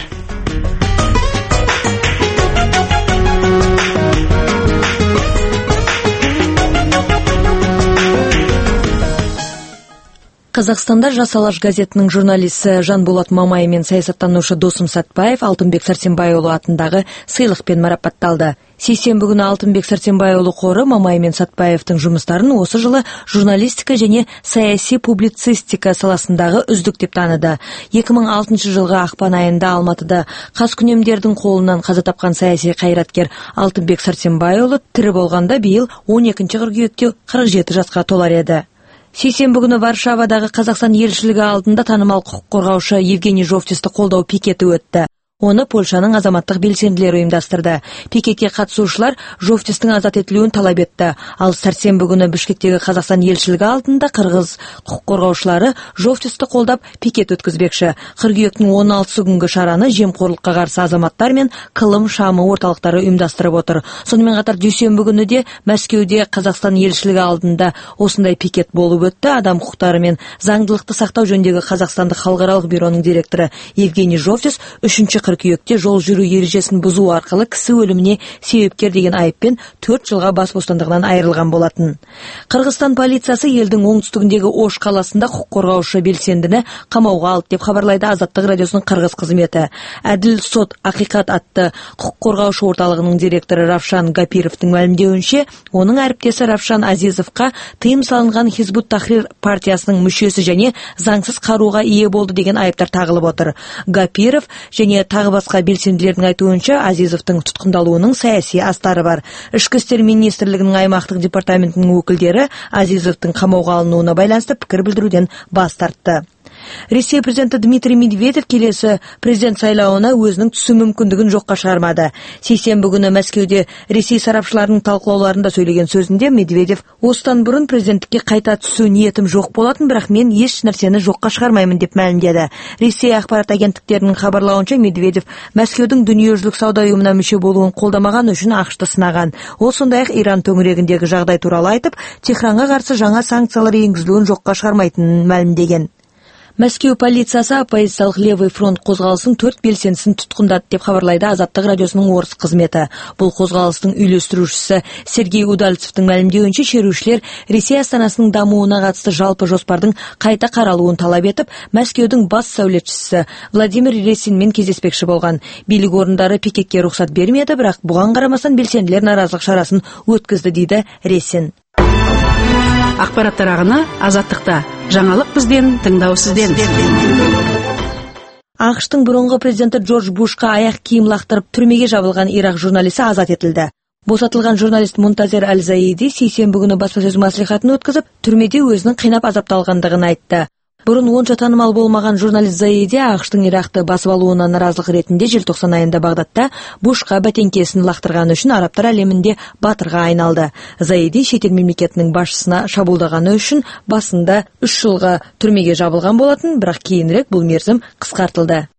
Қазақстанда Жас Алаш газетінің журналисі Жанболат Мамай мен саясаттанушы Досым Сәтбаев Алтынбек Сәрсенбайұлы атындағы сыйлықпен марапатталды. Сейсенбі күні Алтынбек Сәрсенбайұлы қоры Мамай мен Сәтбаевтың жұмыстарын осы жылы журналистика және саяси публицистика саласындағы үздік деп таныды. 2006 жылғы ақпан айында Алматыда қаскүнемдердің қолынан қаза тапқан саяси қайраткер Алтынбек Сәрсенбайұлы тірі болғанда биыл 12 қыркүйекте 47 жасқа толар еді. Сейсенбі күні Варшавадағы Қазақстан елшілігі алдында танымал құқық қорғаушы Евгений Жовтисті қолдау пикеті өтті. Оны Польшаның азаматтық белсенділері ұйымдастырды. Пикетке қатысушылар Жовтистің азат етілуін талап етті. Ал сәрсенбі күні Бішкектегі Қазақстан елшілігі алдында қырғыз құқық қорғаушылары Жовтисті қолдап пикет өткізбекші. Қыркүйектің 16 күнгі шараны жемқорлыққа қарсы азаматтар мен қылым шамы орталықтары ұйымдастырып отыр. Сонымен қатар дүйсенбі күні де Мәскеуде Қазақстан елшілігі алдында осындай пикет болып өтті. Адам құқықтары мен заңдылықты сақтау жөніндегі Қазақстандық халықаралық бюроның директоры Евгений Жовтис 3 қыркүйекте жол жүру ережесін бұзу арқылы кісі өліміне себепкер деген айыппен 4 жылға бас бостандығынан айырылған болатын. Қырғызстан полициясы елдің оңтүстігіндегі Ош қаласында құқық қорғаушы белсендіні қамауға алды деп хабарлайды Азаттық радиосының қырғыз қызметі. Әділ сот ақиқат атты құқық қорғаушы орталығының директоры Равшан Гапировтың мәлімдеуінше, оның әріптесі Равшан Азизовқа тыйым салынған Хизбут Тахрир партиясының мүшесі және заңсыз қаруға ие болды деген айыптар тағылып отыр. Гапиров және тағы басқа белсенділердің айтуынша Азизовтың тұтқындалуының саяси астары бар. Ішкі істер министрлігінің аймақтық департаментінің өкілдері Азизовтың қамауға алынуына байланысты пікір білдіруден бас тартты. Ресей президенті Дмитрий Медведев келесі президент сайлауына өзінің түсу мүмкіндігін жоққа шығармады. Сейсенбі күні Мәскеуде Ресей сарапшыларының талқылауларында сөйлеген сөзінде Медведев осыдан бұрын президенттікке қайта түсу ниетім жоқ болатын, бірақ мен еш нәрсені жоққа шығармаймын деп мәлімдеді. Ресей ақпарат агенттіктерінің хабарлауынша Медведев Мәскеудің дүниежүзілік сауда ұйымына мүше болуын қолдамаған үшін ақшты сынаған. Ол сондай-ақ Иран төңірегіндегі жағдай туралы айтып, Техранға қарсы жаңа санкциялар енгізілуін жоққа шығармайтынын мәлімдеген. Мәскеу полициясы оппозициялық левый фронт қозғалысының 4 белсендісін тұтқындады деп хабарлайды Азаттық радиосының орыс қызметі. Бұл қозғалыстың үйлестірушісі Сергей Удальцевтің мәлімдеуінше, шерушілер Ресей астанасының дамуына қатысты жалпы жоспардың қайта қаралуын талап етіп, Мәскеудің бас сәулетшісі Владимир Ресинмен кездеспекші болған. Билік орындары пикетке рұқсат бермеді, бірақ бұған қарамастан белсенділер наразылық шарасын өткізді дейді Ресин. Ақпараттар ағыны Азаттықта. Жаңалық бізден, тыңдау сізден. ақш-тың бұрынғы президенті Джордж Бушқа аяқ киім лақтырып түрмеге жабылған Ирақ журналисі азат етілді. Босатылған журналист Мунтазер Аль-Заиди сейсенбі күні баспасөз мәслихатын өткізіп, түрмеде өзінің қинап азапталғандығын айтты. Бұрын онша танымал болмаған журналист Заиди ақш-тың Ирақты басып алуына наразылық ретінде желтоқсан айында Бағдадта Бушқа бәтеңкесін лақтырғаны үшін арабтар әлемінде батырға айналды. Заиди шетел мемлекетінің басшысына шабуылдағаны үшін басында 3 жылға түрмеге жабылған болатын, бірақ кейінірек бұл мерзім қысқартылды.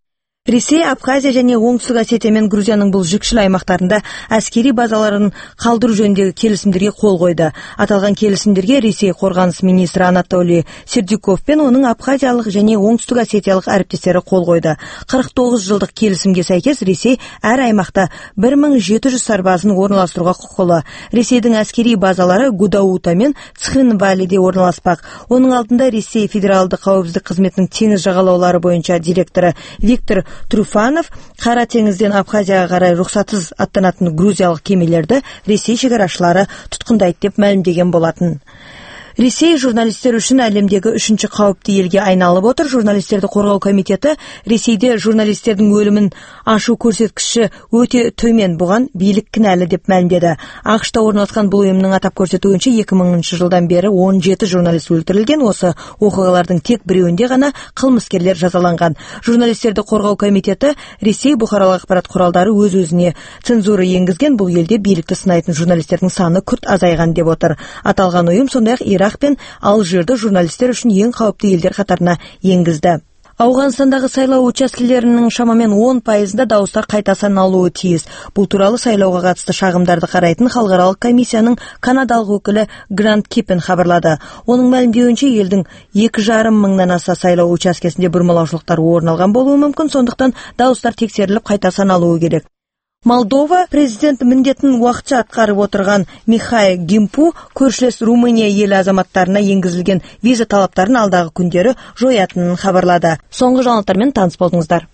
Ресей, Абхазия және Оңтүстік Осетия мен Грузияның бұл жүкшіл аймақтарында әскери базаларын қалдыру жөніндегі келісімдерге қол қойды. Аталған келісімдерге Ресей қорғаныс министрі Анатолий Сердюков пен оның абхазиялық және Оңтүстік Осетиялық әріптестері қол қойды. 49 жылдық келісімге сәйкес Ресей әр аймақта 1700 сарбазын орналастыруға құқылы. Ресейдің әскери базалары Гудаута мен Цхинвалиде орналаспақ. Оның алдында Ресей Федералды қауіпсіздік қызметінің теңіз жағалаулары бойынша директоры Виктор Труфанов Қара теңізден Абхазияға қарай рұқсатсыз аттанатын грузиялық кемелерді Ресей шекарашылары тұтқындайды деп мәлімдеген болатын. Ресей журналистер үшін әлемдегі 3-ші қауіпті елге айналып отыр. Журналистерді қорғау комитеті Ресейде журналистердің өлімін ашу көрсеткіші өте төмен, бұған билік кінәлі деп мәлімдеді. ақш-та орналасқан бұл ұйымның атап көрсетуінше 2000 жылдан бері 17 журналист өлтірілген. Осы оқиғалардың тек біреуінде ғана қылмыскерлер жазаланған. Журналистерді қорғау комитеті Ресей бұқаралық ақпарат құралдары өз-өзіне цензура енгізген. Бұл елде билікті сынайтын журналистердің саны күрт азайған деп отыр. Аталған ұйым сондай-ақ Ирак пен Алжирді журналистер үшін ең қауіпті елдер қатарына енгізді. Ауғанстандағы сайлау учаскелерінің шамамен 10%-да дауыстар қайта саналуы тиіс. Бұл туралы сайлауға қатысты шағымдарды қарайтын халықаралық комиссияның канадалық өкілі Грант Кипен хабарлады. Оның мәлімдеуінше елдің 2,5 мыңнан аса сайлау учаскесінде бұрмалаушылықтар орын алған болуы мүмкін, сондықтан дауыстар тексеріліп қайта саналуы керек. Молдова президент міндетін уақытша атқарып отырған Михай Гимпу көршілес Румыния елі азаматтарына енгізілген виза талаптарын алдағы күндері жоятынын хабарлады. Соңғы жаңалықтармен таныс болдыңыздар.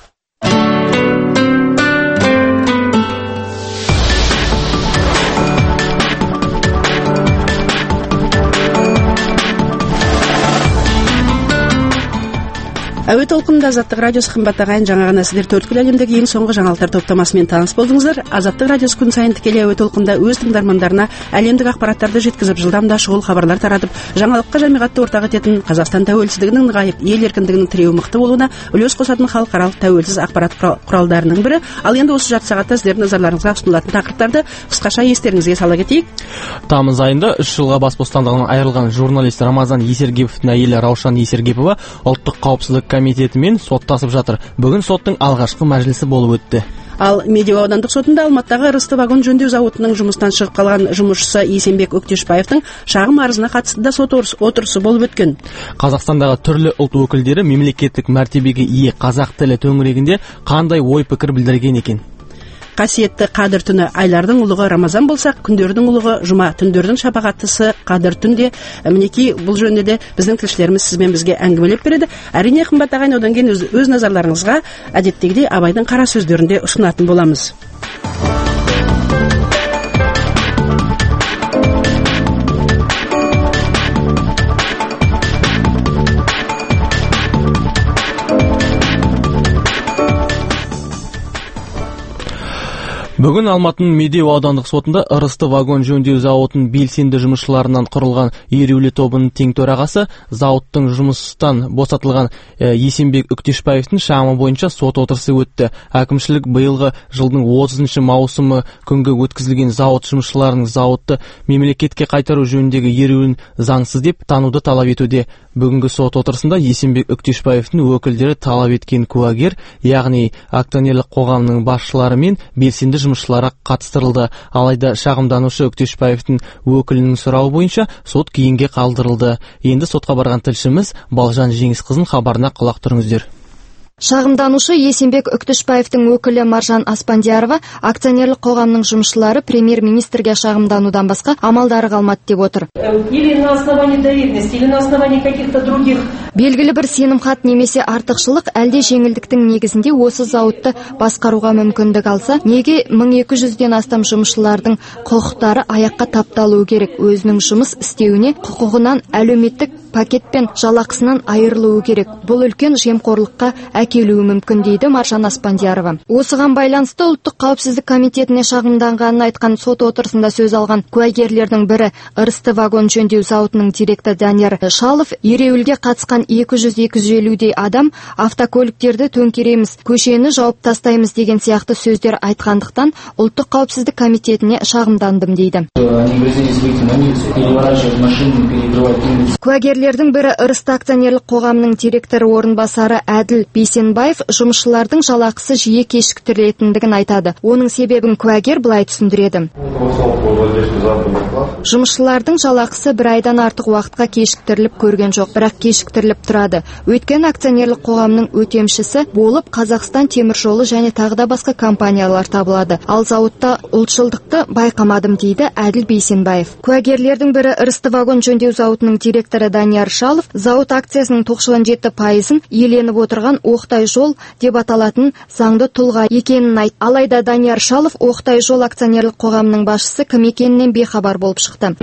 Әуе толқынында Азаттық радиосы қымбатты ағайын, жаңа ғана сіздер төрткүл әлемдегі ең соңғы жаңалықтар топтамасымен таныс болдыңыздар. Азаттық радиосы күн сайын тікелей әуе толқында өз тыңдармандарына әлемдік ақпараттарды жеткізіп, жылдамда шұғыл хабарлар таратып, жаңалыққа жамиғатты ортақ ететін, Қазақстан тәуелсіздігінің нығайып, ел еркіндігінің тіреуі мықты болуына үлес қосатын халықаралық тәуелсіз ақпарат құралдарының бірі. Ал енді осы жарты сағатта сіздердің назарларыңызға ұсынылатын тақырыптарды қысқаша естеріңізге сала кетейік. Тамыз айында 3 жылға бас бостандығынан айырылған журналист Рамазан Есергеповтың әйелі Раушан Есергепова ұлттық қауіпсіздік комитетімен соттасып жатыр. Бүгін соттың алғашқы мәжілісі болып өтті. Ал Медеу аудандық сотында Алматыдағы ырысты вагон жөндеу зауытының жұмыстан шығып қалған жұмысшысы Есенбек Өктешбаевтың шағым арызына қатысты да сот отырысы болып өткен. Қазақстандағы түрлі ұлт өкілдері мемлекеттік мәртебеге ие қазақ тілі төңірегінде қандай ой пікір білдірген екен? Қасиетті қадір түні айлардың ұлығы Рамазан болсақ, күндердің ұлығы жұма, түндердің шапағаттысы қадір түнде. Мінекей бұл жөнінде де біздің тілшілеріміз сізбен бізге әңгімелеп береді. Әрине қымбат ағайын, одан кейін өз назарларыңызға әдеттегідей Абайдың қара сөздерінде ұсынатын боламыз. Бүгін Алматының Медеу аудандық сотында ырысты вагон жөндеу зауытының белсенді жұмысшыларынан құрылған ереулі тобының тең төрағасы, зауыттың жұмыстан босатылған Есенбек Өктешбаевтың шағымы бойынша сот отырысы өтті. Әкімшілік биылғы жылдың 30 маусымы күнгі өткізілген зауыт жұмысшыларының зауытты мемлекетке қайтару жөніндегі ереуілін заңсыз деп тануды талап етуде. Бүгінгі сот отырысында Есенбек Өктешбаевтың өкілдері талап еткен куәгер, яғни акционерлік қоғамның басшылары мен белсенді жұмысшыларға қатыстырылды. Алайда шағымданушы Өктешбаевтың өкілінің сұрауы бойынша сот кейінге қалдырылды. Енді сотқа барған тілшіміз Балжан Жеңісқызын хабарына құлақ тұрыңыздар. Шағымданушы Есенбек Өктешбаевтың өкілі Маржан Аспандиярова акционерлік қоғамның жұмысшылары премьер-министрге шағымданудан басқа амалдары қалмады деп отыр. Или на основании доверенности, или на основании каких-то других. Белгілі бір сенімхат немесе артықшылық әлде жеңілдіктің негізінде осы зауытты басқаруға мүмкіндік алса, неге 1200-ден астам жұмысшылардың құқықтары аяққа тапталуы керек? Өзінің жұмыс істеуіне құқығынан әлеуметтік пакет пен жалақысынан айырылуы керек. Бұл үлкен жемқорлыққа әкелуі мүмкін дейді Маржан Аспандиярова. Осыған байланысты ұлттық қауіпсіздік комитетіне шағымданғанын айтқан сот отырысында сөз алған куәгерлердің бірі ырысты вагон жөндеу зауытының директоры Данияр Шалов ереуілге қатысқан 200-250-дей адам автокөліктерді төңкереміз, көшені жауып тастаймыз деген сияқты сөздер айтқандықтан ұлттық қауіпсіздік комитетіне шағымдандым дейді. Куәгерлердің бірі ырысты акционерлік қоғамның директоры орынбасары Әділ Бейсенбаев жұмысшылардың жалақысы жиі кешіктірілетіндігін айтады. Оның себебін куәгер былай түсіндіреді. Жұмысшылардың жалақысы бір айдан артық уақытқа кешіктіріліп көрген жоқ, бірақ кешіктіріліп тұрады. Өйткені акционерлік қоғамның өтемшісі болып Қазақстан темір жолы және тағы да басқа компаниялар табылады. Ал зауытта ұлтшылдықты байқамадым дейді Әділ Бейсенбаев. Куәгерлердің бірі Ырысты вагон жөндеу зауытының директоры Данияр Шалов зауыт акциясының 97% иеленіп отырған Оқтай жол деп аталатын заңды тұлға екенін айтты. Алайда Данияр Шалов Оқтай жол акционерлік қоғамының басшысы кім екенінен бейхабар болып шықты.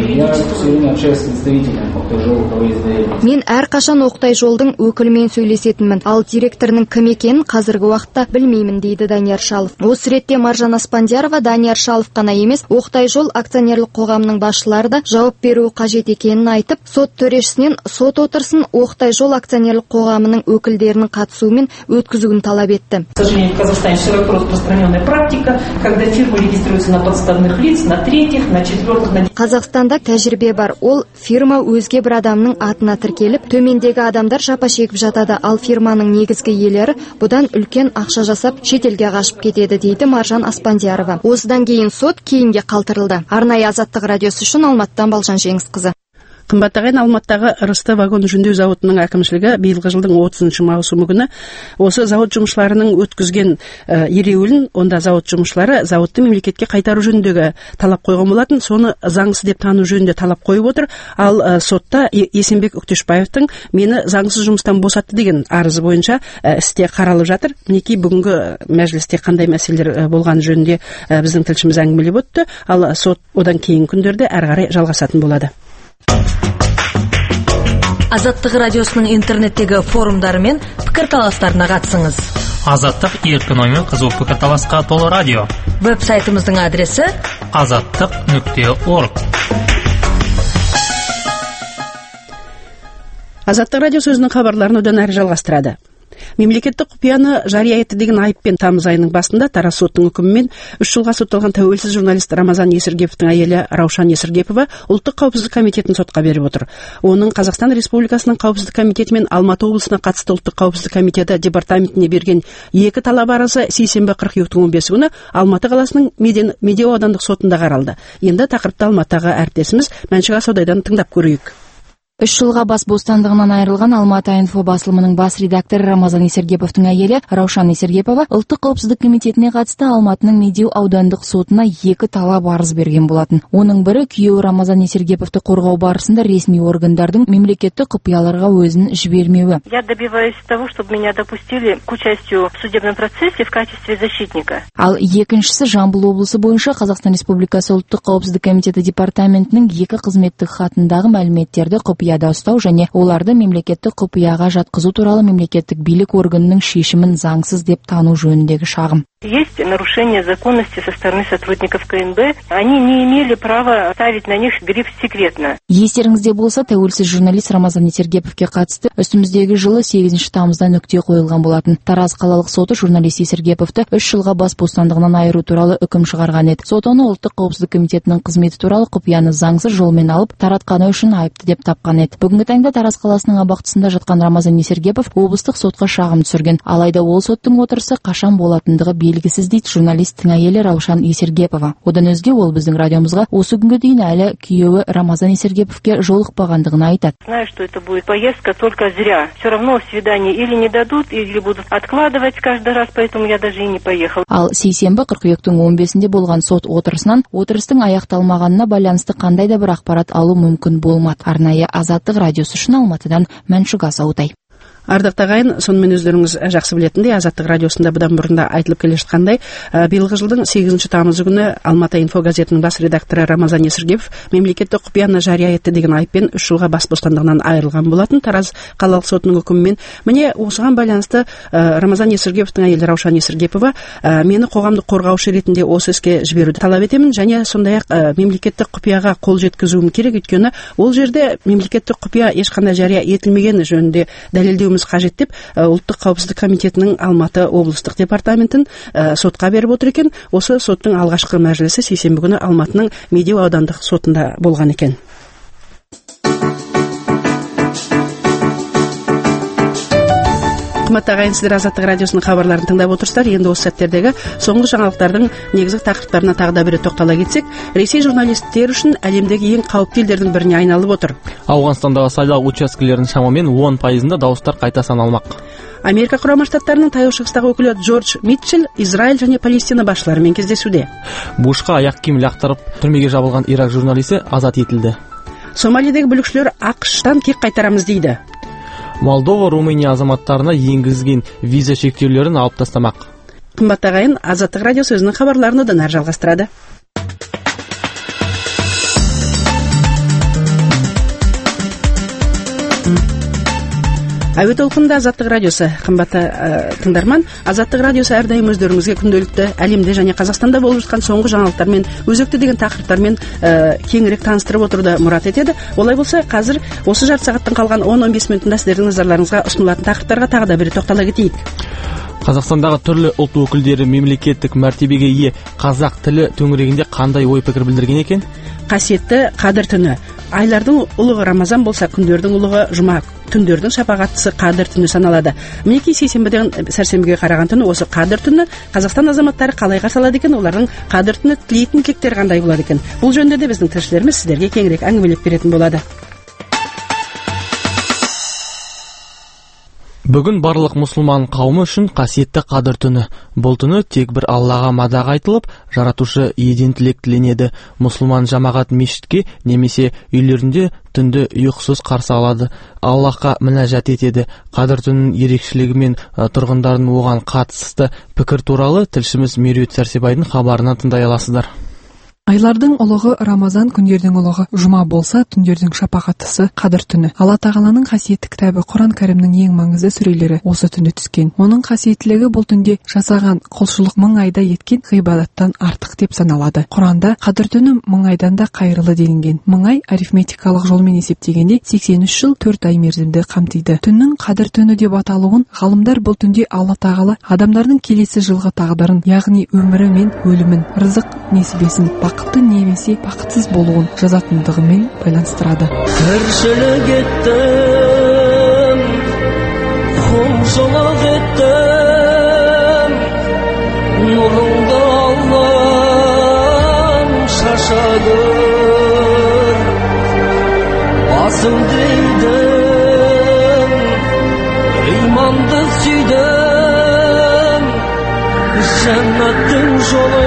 Мен әрқашан Оқтай жолдың өкілімен сөйлесетінмін, ал директорының кім екенін қазіргі уақытта білмеймін дейді Данияр Шалов. Осы ретте Маржан Аспандиярова Данияр Шалов қана емес, Оқтай жол акционерлік қоғамның басшылары да жауап беруі қажет екенін айтып, сот төрешісінен сот отырысын Оқтай жол акционерлік қоғамының өкілдерінің қатысуымен өткізуін талап етті. К сожалению, в Казахстане широко распространенная практика, когда фирмы регистрируются на подставных лиц, на третьих, на четвертых, на... Қазақстанда тәжірибе бар. Ол фирма өзге бір адамның атына тіркеліп, төмендегі адамдар жапа шегіп жатады, ал фирманың негізгі иелері бұдан үлкен ақша жасап шетелге қашып кетеді дейді Маржан Аспандиярова. Осыдан кейін сот кейінге қалтырылды. Арнайы Азаттық радиосы үшін Алматыдан Балжан Жеңісқызы. Қымбат ағайын, Алматыдағы Ырысты вагон жөндеу зауытының әкімшілігі биылғы жылдың 30 маусымы күні осы зауыт жұмысшыларының өткізген ереуілін, онда зауыт жұмысшылары зауытты мемлекетке қайтару жөніндегі талап қойған болатын. Соны заңсыз деп тану жөнінде талап қойып отыр. Ал сотта Есенбек Үктешбаевтың мені заңсыз жұмыстан босатты деген арызы бойынша істе қаралып жатыр. Мінекей бүгінгі мәжілісте қандай мәселелер болған жөнінде біздің тілшіміз әңгімелеп өтті. Ал сот одан кейін күндерде әрі қарай жалғасатын болады. Азаттық радиосының интернеттегі форумдары мен пікірталастарына қатысыңыз. Азаттық еркін оймен қызу пікірталасқа толы радио. Веб-сайтымыздың адресі azаттық.org. Азаттық радио сөзінің хабарларын одан әрі жалғастырады. Мемлекеттік құпияны жария етті деген айыппен тамыз айының басында Тараз соттың үкімімен 3 жылға сотталған тәуелсіз журналист Рамазан Есіргеповтің әйелі Раушан Есіргепова Ұлттық қауіпсіздік комитетін сотқа беріп отыр. Оның Қазақстан Республикасының қауіпсіздік комитеті мен Алматы облысына қатысты Ұлттық қауіпсіздік комитеті департаментіне берген 2 талап арызы сейсенбі 15 күні Алматы қаласының Медеу аудандық сотында қаралды. Енді тақырыпты Алматыдағы әріптесіміз Мәншік Асаудайдан тыңдап көрейік. 3 жылға бас бостандығынан айырылған Алматы инфо басылымының бас редакторы Рамазан Есіргеповтың әйелі Раушан Есіргепова Ұлттық қауіпсіздік комитетіне қатысты Алматының Медеу аудандық сотына 2 талап арыз берген болатын. Оның бірі күйеуі Рамазан Есіргеповты қорғау барысында ресми органдардың мемлекеттік құпияларға өзін жібермеуі. Я добиваюсь того, чтобы меня допустили к участию в судебном процессе в качестве защитника. Ал екіншісі Жамбыл облысы бойынша Қазақстан Республикасы Ұлттық қауіпсіздік комитеті департаментінің 2 қызметтік хатындағы мәліметтерді құпияда ұстау және оларды мемлекеттік құпияға жатқызу туралы мемлекеттік билік органының шешімін заңсыз деп тану жөніндегі шағым. Есть нарушение законности со стороны сотрудников КНБ. Они не имели права ставить на них гриф «секретно». Естеріңізде болса, тәуелсіз журналист Рамазан Есіргеповке қатысты үстіміздегі жылы 8 тамызда нүкте қойылған болатын. Тараз қалалық соты журналист Есіргеповты 3 жылға бас бостандығынан айыру туралы үкім шығарған еді. Сот оны Ұлттық қауіпсіздік комитетінің қызметі туралы құпияны заңсыз жолмен алып таратқаны үшін айыпты деп тапқан еді. Бүгінгі таңда Тараз қаласының абақтысында жатқан Рамазан Есіргепов облыстық сотқа шағым түсірген. Алайда ол соттың отырысы қашан болатындығы белгісіз дейді журналисттің әйелі Раушан Есіргепова. Одан өзге ол біздің радиомызға осы күнге дейін әлі күйеуі Рамазан Есіргеповке жолықпағандығын айтады. Знаю, что это будет поездка только зря. Все равно свидание или не дадут, или будут откладывать каждый раз, поэтому я даже и не поехал. Ал сейсенбі қыркүйектің 15-інде болған сот отырысынан отырыстың аяқталмағанына байланысты қандай да бір ақпарат алу мүмкін болмады. Арнайы Азаттық радиосы үшін Алматыдан Мәншік Асаутай. Ардақтағы ағайын, сонымен өздеріңіз жақсы білетіндей, Азаттық радиосында бұдан бұрында айтылып келе жатқандай, биылғы жылдың 8 тамызы күні Алматы инфо газетінің бас редакторы Рамазан Есіргепов мемлекеттік құпияны жария етті деген айыппен 3 жылға бас бостандығынан айырылған болатын. Тараз қалалық сотының үкімімен. Міне осыған байланысты Рамазан Есіргеповтың әйелі Раушан Есіргепова мені қоғамдық қорғаушы ретінде осы іске жіберуді талап етемін, және сондай-ақ мемлекеттік құпияға қол жеткізуім керек, өйткені ол жерде мемлекеттік құпия ешқандай жария етілмегені жөнінде дәлелдеу қажет деп Ұлттық қауіпсіздік комитетінің Алматы облыстық департаментін сотқа беріп отыр екен. Осы соттың алғашқы мәжілісі сейсенбі күні Алматының Медеу аудандық сотында болған екен. Қымбатты ағайын, сіздер Азаттық радиосының хабарларын тыңдап отырсыздар. Енді осы сәттердегі соңғы жаңалықтардың негізгі тақырыптарына тағы да бір тоқтала кетсек, Ресей журналисттер үшін әлемдегі ең қауіпті елдердің біріне айналып отыр. Ауғанстандағы сайлау учаскелерінің шамамен 10%-ында дауыстар қайта саналмақ. Америка Құрама Штаттарының таяу шығыстағы өкілі Джордж Митчелл Израиль және Палестина басшыларымен кездесуде. Бушқа аяқ киім лақтырып түрмеге жабылған Ирак журналисі азат етілді. Сомалидегі бүлікшілер ақш-тан кек қайтарамыз дейді. Молдова Румыния азаматтарына енгізген виза шектеулерін алып тастамақ. Қымбатты ағайын, Азаттық радиосы өзінің хабарларын одан әрі жалғастырады. Әуе толқынында Азаттық радиосы. Қымбатты тыңдарман, Азаттық радиосы әрдайым өздеріңізге күнделікті әлемде және Қазақстанда болып жатқан соңғы жаңалықтармен, өзекті деген тақырыптармен кеңірек таныстырып отыруды мұрат етеді. Олай болса, қазір осы жарты сағаттың қалған 10-15 минутында сіздердің назарларыңызға ұсынылатын тақырыптарға тағы да бір тоқтала кетейік. Қазақстандағы түрлі ұлт өкілдері мемлекеттік мәртебеге ие қазақ тілі төңірегінде қандай ой пікір білдірген екен? Қасиетті Қадір түні. Айлардың ұлығы Рамазан болса, күндердің ұлығы Жұма, түндердің шапағаттысы Қадір түні саналады. Мінекей сейсенбіден сәрсенбіге қараған түні осы Қадір түні Қазақстан азаматтары қалай қарсы алады екен, олардың Қадір түні тілейтін тілектері қандай болады екен? Бұл жөнінде де біздің тілшілеріміз сіздерге кеңірек әңгімелеп беретін болады. Бүгін барлық мұсылман қауымы үшін қасиетті Қадір түні. Бұл түні тек бір Аллаға мадақ айтылып, жаратушы иеден тілек тіленеді. Мұсылман жамағат мешітке немесе үйлерінде түнді ұйқысыз қарсы алады. Аллахқа мінәжат етеді. Қадір түнінің ерекшелігі мен тұрғындардың оған қатысты пікір туралы тілшіміз Меруерт Сәрсебайдың хабарынан тыңдай аласыздар. Айлардың ұлығы Рамазан, күндердің ұлығы Жұма болса, түндердің шапағаттысы Қадір түні. Алла тағаланың қасиетті кітабы Құран кәрімнің ең маңызды сүрелері осы түнде түскен. Оның қасиеттілігі бұл түнде жасаған құлшылық 1000 айда еткен ғибадаттан артық деп саналады. Құранда Қадір түні 1000 айдан да қайырлы делінген. 1000 ай арифметикалық жолмен есептегенде 83 жыл 4 ай мерзімді қамтиды. Түннің Қадір түні деп аталуын ғалымдар бұл түнде Алла тағала адамдардың келесі жылғы тағдырын, яғни өмірі мен өлімін, рызық несібесін, бақытты немесе бақытсыз болуын жазатындығымен байланыстырады. Тіршілік еттім, құлшылық еттім, нұрыңды Аллам шашады, басым дейдім, иманды сүйдім, жәннаттың жолы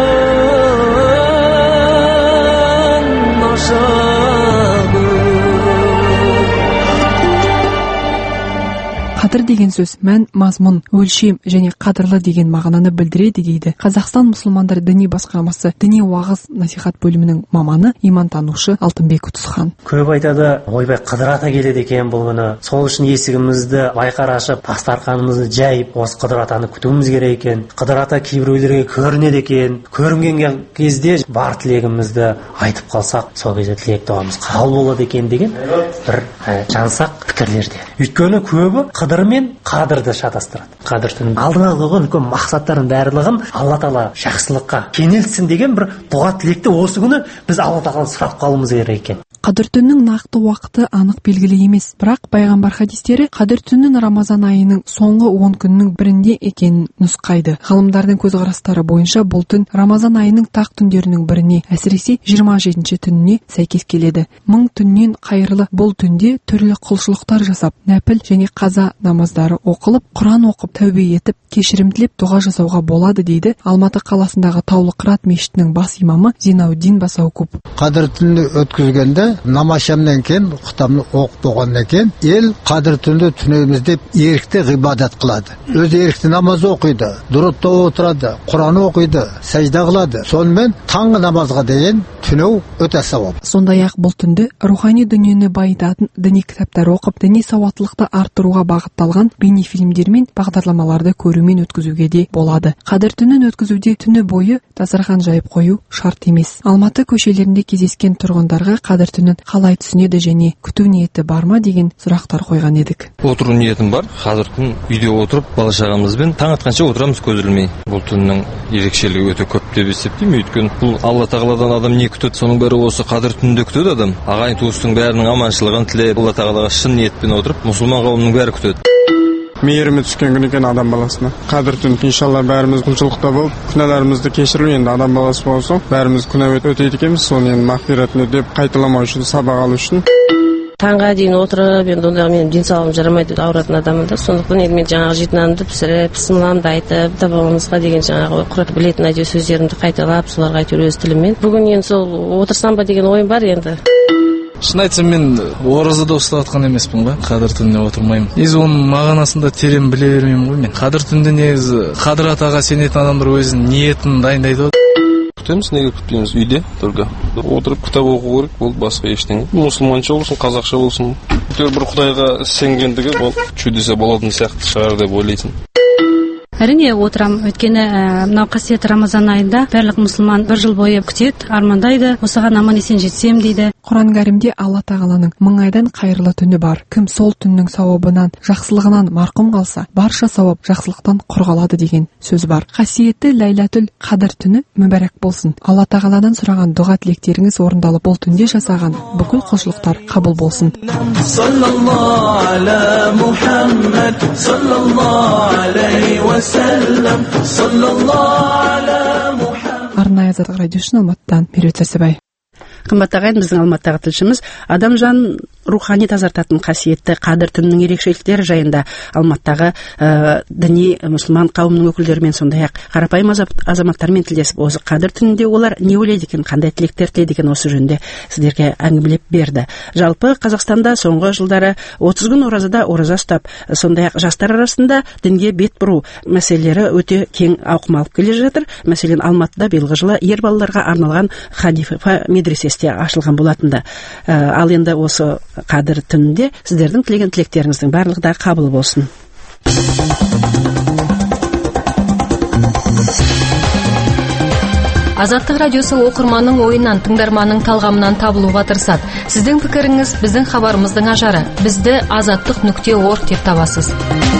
Қадір деген сөз мән, мазмұн, өлшем және қадірлі деген мағынаны білдіреді дейді Қазақстан мұсылмандар діни басқармасы діни уағыз насихат бөлімінің маманы, имантанушы Алтынбек Утусхан. Көп айтады, ойбай Қыдыр ата келеді екен бұл күні. Сол үшін есігімізді байқар ашып, дастарханымызды жайып, осы Қыдыр атаны күтуіміз керек екен. Қыдыр ата кейбіреулерге көрінеді екен. Көрінген кезде бар тілегімізді айтып қалсақ, сол кезде тілек дуамыз қабыл болады екен деген бір жансақ пікірлерде. Өйткені көбі Қыдыр мен Қадырды шатастырады. Қадір түнінің алдына қойған үлкен мақсаттардың барлығын Алла тағала жақсылыққа кенелтсін деген бір дұға тілекті осы күні біз Алла тағаладан сұрап қалуымыз керек екен. Қадір түнінің нақты уақыты анық белгілі емес, бірақ пайғамбар хадистері Қадір түнін Рамазан айының соңғы 10 күннің бірінде екенін нұсқайды. Ғалымдардың көзқарастары бойынша бұл түн Рамазан айының тақ түндерінің біріне, әсіресе 27-ші түніне сәйкес келеді. 1000 түннен қайырлы бұл түнде түрлі құлшылықтар жасап, нәпіл және қаза намаздары оқылып, Құран оқып, тәубе етіп, кешірім тілеп дұға жасауға болады дейді Алматы қаласындағы Таулы Қырат мешітінің бас имамы Зинауддин Басаукуб. Қадір түнді өткізгенде намазшамнан кейін, құтамны оқып болғаннан кейін, ел Қадір түнді түнеміз деп ерікті ғибадат қылады. Өз ерікті намаз оқиды, дұрутта отырады, Құран оқиды, сәжда қылады. Сонымен таңғы намазға дейін түнеу өте сауап. Сондай-ақ бұл түнді рухани дүниені байытатын діни кітаптар оқып, діни сауаттылықты арттыруға бағытталған бейнефильмдер мен бағдарламаларды көрумен өткізуге де болады. Қадір түнін өткізуде түні бойы дастархан жайып қою шарт емес. Алматы көшелерінде кездескен тұрғындарға Қадір түнін қалай түсінеді және күту ниеті бар ма деген сұрақтар қойған едік. Отыру ниетім бар. Қадір түн үйде отырып, бала шағамызбен таң атқанша отырамыз көз ілмей. Бұл түннің ерекшелігі өте көп деп есептеймін. Өйткені бұл Алла тағаладан адам не күтеді, соның бәрі осы Қадір түнінде күтеді адам. Ағайын туыстың бәрінің аманшылығын тілеп, Алла тағалаға шын ниетпен отырып, мұсылман қауымның бәрі күтеді. мейірімі түскен күн екен адам баласына. Қадір түн. Иншалла бәріміз құлшылықта болып, күнәларымызды кешіріп, енді адам баласы болсақ, бәріміз күнә өтейді екенбіз. Соны енді мағфиратіне деп қайталамау үшін, сабақ алу үшін. Таңға дейін отырып, енді ондағы менің денсаулығым жарамайды деп ауыратын адаммын да. Сондықтан енді мен жаңағы жейтінанымды пісіріп, сымыламды айтып, табамызға деген жаңағы құрат білетін әйтеуір сөздерімді қайталап, соларға әйтеуір өз тіліммен. Бүгін енді сол отырсам ба деген ойым бар енді. Шын айтсам мен оразада ұстап жатқан емеспін ғой, қадір түніне отырмаймын. Негізі оның мағынасында терең біле бермеймін ғой мен. Қадір түнде негізі Қадыр атаға сенетін адамдар өзінің ниетін дайындайды ғой. Күтеміз, неге күтпейміз? Үйде только отырып кітап оқу керек, болды, басқа ештеңе. Мұсылманша болсын, қазақша болсын. Бір Құдайға сенгендігі ол чудеса болатын сияқты шығар деп ойлайсың. Әрине отырам, өйткені мынау қасиетті Рамазан айында барлық мұсылман бір жыл бойы күтеді, армандайды, осыған аман есен жетсем дейді. Құран кәрімде Алла тағаланың 1000 айдан қайырлы түні бар. Кім сол түннің сауабынан, жақсылығынан марқұм қалса, барша сауап жақсылықтан құр қалады деген сөз бар. Қасиетті Ләйләтүл Қадір түні мүбәрәк болсын. Алла тағаладан сұраған дұға тілектеріңіз орындалып, бұл түнде жасаған бүкіл құлшылықтар қабыл болсын. Арнайы Азаттық радиосын Алматыдан Меруерт Сәрсебай. Қымбатты ағайын, біздің Алматыдағы тілшіміз адам жанын рухани тазартатын қасиетті Қадір түнінің ерекшеліктері жайында Алматыдағы діни мұсылман қауымының өкілдерімен, сондай-ақ қарапайым азаматтармен тілдесіп, осы Қадір түнінде олар не ойлайды екен, қандай тілектер тілейді екен, осы жөнінде сіздерге әңгімелеп берді. Жалпы Қазақстанда соңғы жылдары 30 күн оразада ораза ұстап, сондай-ақ жастар арасында дінге бет бұру мәселелері өте кең ауқым алып келе жатыр. Мәселен, Алматыда биылғы жылы ер балаларға арналған Ханифа медресесі ашылған болатынды. Ал енді осы Қадір түнінде сіздердің тілеген тілектеріңіздің барлығы да қабыл болсын. Азаттық радиосы оқырманның ойынан, тыңдарманның талғамынан табылуға тырысады. Сіздің пікіріңіз біздің хабарымыздың ажары. Бізді azаттық.org деп табасыз.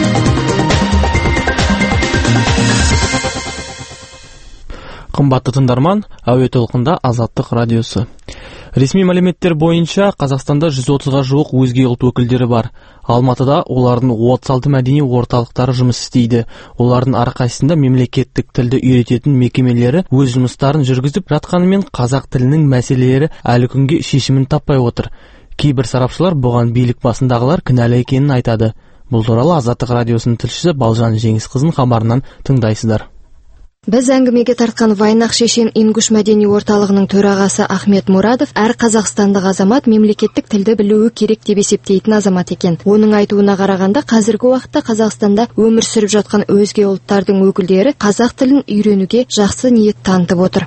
Қымбатты тыңдарман, әуе толқында Азаттық радиосы. Ресми мәліметтер бойынша Қазақстанда 130-ға жуық өзге ұлт өкілдері бар. Алматыда олардың 36 мәдени орталықтары жұмыс істейді. Олардың әрқайсысында мемлекеттік тілді үйрететін мекемелері өз жұмыстарын жүргізіп жатқанымен, қазақ тілінің мәселелері әлі күнге шешімін таппай отыр. Кейбір сарапшылар бұған билік басындағылар кінәлі екенін айтады. Бұл туралы Азаттық радиосының тілшісі Балжан Жеңісқызының хабарынан тыңдайсыздар. Біз әңгімеге тартқан Вайнақ Шешен Ингуш мәдени орталығының төрағасы Ахмет Мурадов әр қазақстандық азамат мемлекеттік тілді білуі керек деп есептейтін азамат екен. Оның айтуына қарағанда, қазіргі уақытта Қазақстанда өмір сүріп жатқан өзге ұлттардың өкілдері қазақ тілін үйренуге жақсы ниет танытып отыр.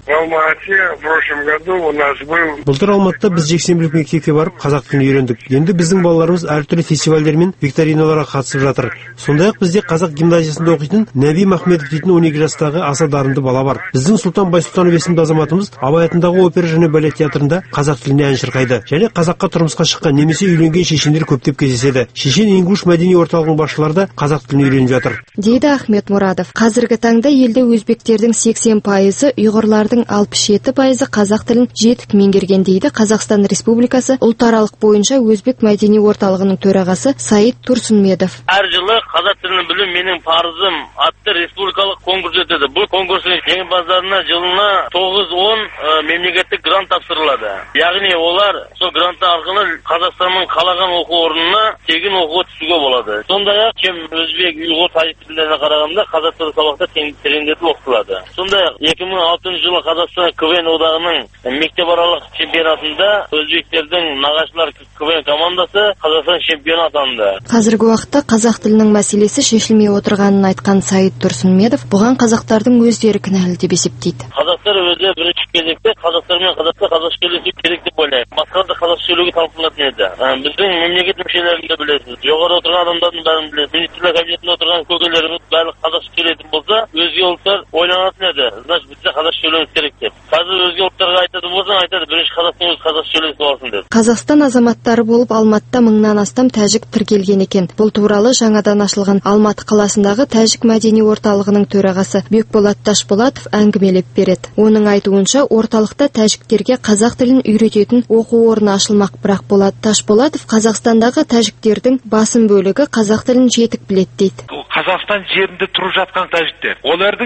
Былтыр Алматыда біз жексенбілік мектепке барып қазақ тілін үйрендік. Енді біздің балаларымыз әртүрлі фестивальдер мен викториналарға қатысып жатыр. Сондай-ақ бізде қазақ гимназиясында оқитын Нәби Махметов дейтін 12 жастағы аса дарынды бала бар. Біздің Сұлтан Байсұлтанов есімді азаматымыз Абай атындағы опера және балет театрында қазақ тілінде ән шырқайды. Және қазаққа тұрмысқа шыққан немесе үйленген шешендер көптеп кездеседі. Шешен Ингуш мәдени орталығының басшылары да қазақ тілін үйреніп жатыр, дейді Ахмет Мурадов. Қазіргі таңда елде өзбектердің 80%, ұйғырлардың 67% қазақ тілін жетік меңгерген, дейді Қазақстан Республикасы ұлтаралық бойынша өзбек мәдени орталығының төрағасы Саид Турсунмедов. Әр жылы қазақ тілін білу менің парызым атты республикалық конкурс өтеді. Бұл конкурстың жеңімпаздарына жылына 9-10 мемлекеттік грант тапсырылады. Яғни олар сол грант арқылы Қазақстанның қалаған оқу орнына тегін оқуға түсуге болады. Сондай-ақ өзбек, ұйғыр, тәжік тілдеріне қарағанда қазақ тілі сабақта тереңдетіп оқытылады. Сондай-ақ 2006 жылы Қазақстан КВН одағының мектепаралық чемпионатында өзбектердің нағашылар КВН командасы Қазақстан чемпионы атанды. Қазіргі уақытта қазақ тілінің мәселесі шешілмей отырғанын айтқан Саид Турсунмедов бұған қазақтардың өздері кінәлі деп есептейді. Қазақтар өзі бірінші кезекте қазақтармен қазақша сөйлесу керек деп ойлайды. Басқа да қазақша сөйлеуге талпынатын еді. Біздің мемлекет мүшелерін де білесіз. Жоғары отырған адамдардың бәрін білесіз. Министрлер кабинетінде отырған көкелеріміз барлық қазақша сөйлейтін болса, өзге ұлттар ойланатын еді. Значит, бізде қазақша сөйлеуіміз керек деп. қазір өзге ұлттарға айтады болсаң айтады бірінші қазақтың өзі қазақша сөйлесіп алсын деп. Қазақстан азаматтары болып Алматыда 1000-нан астам тәжік тіркелген екен. Бұл туралы жаңадан ашылған Алматы қаласындағы тәжік мәдени орталығының төрағасы Бекболат Ташболатов әңгімелеп береді. Оның айтуынша орталықта тәжіктерге қазақ тілін үйрететін оқу орны ашылмақ, бірақ Болат Ташболатов Қазақстандағы тәжіктердің басым бөлігі қазақ тілін жетік біледі дейді. Қазақстан жерінде тұрып жатқан тәжіктер, олардың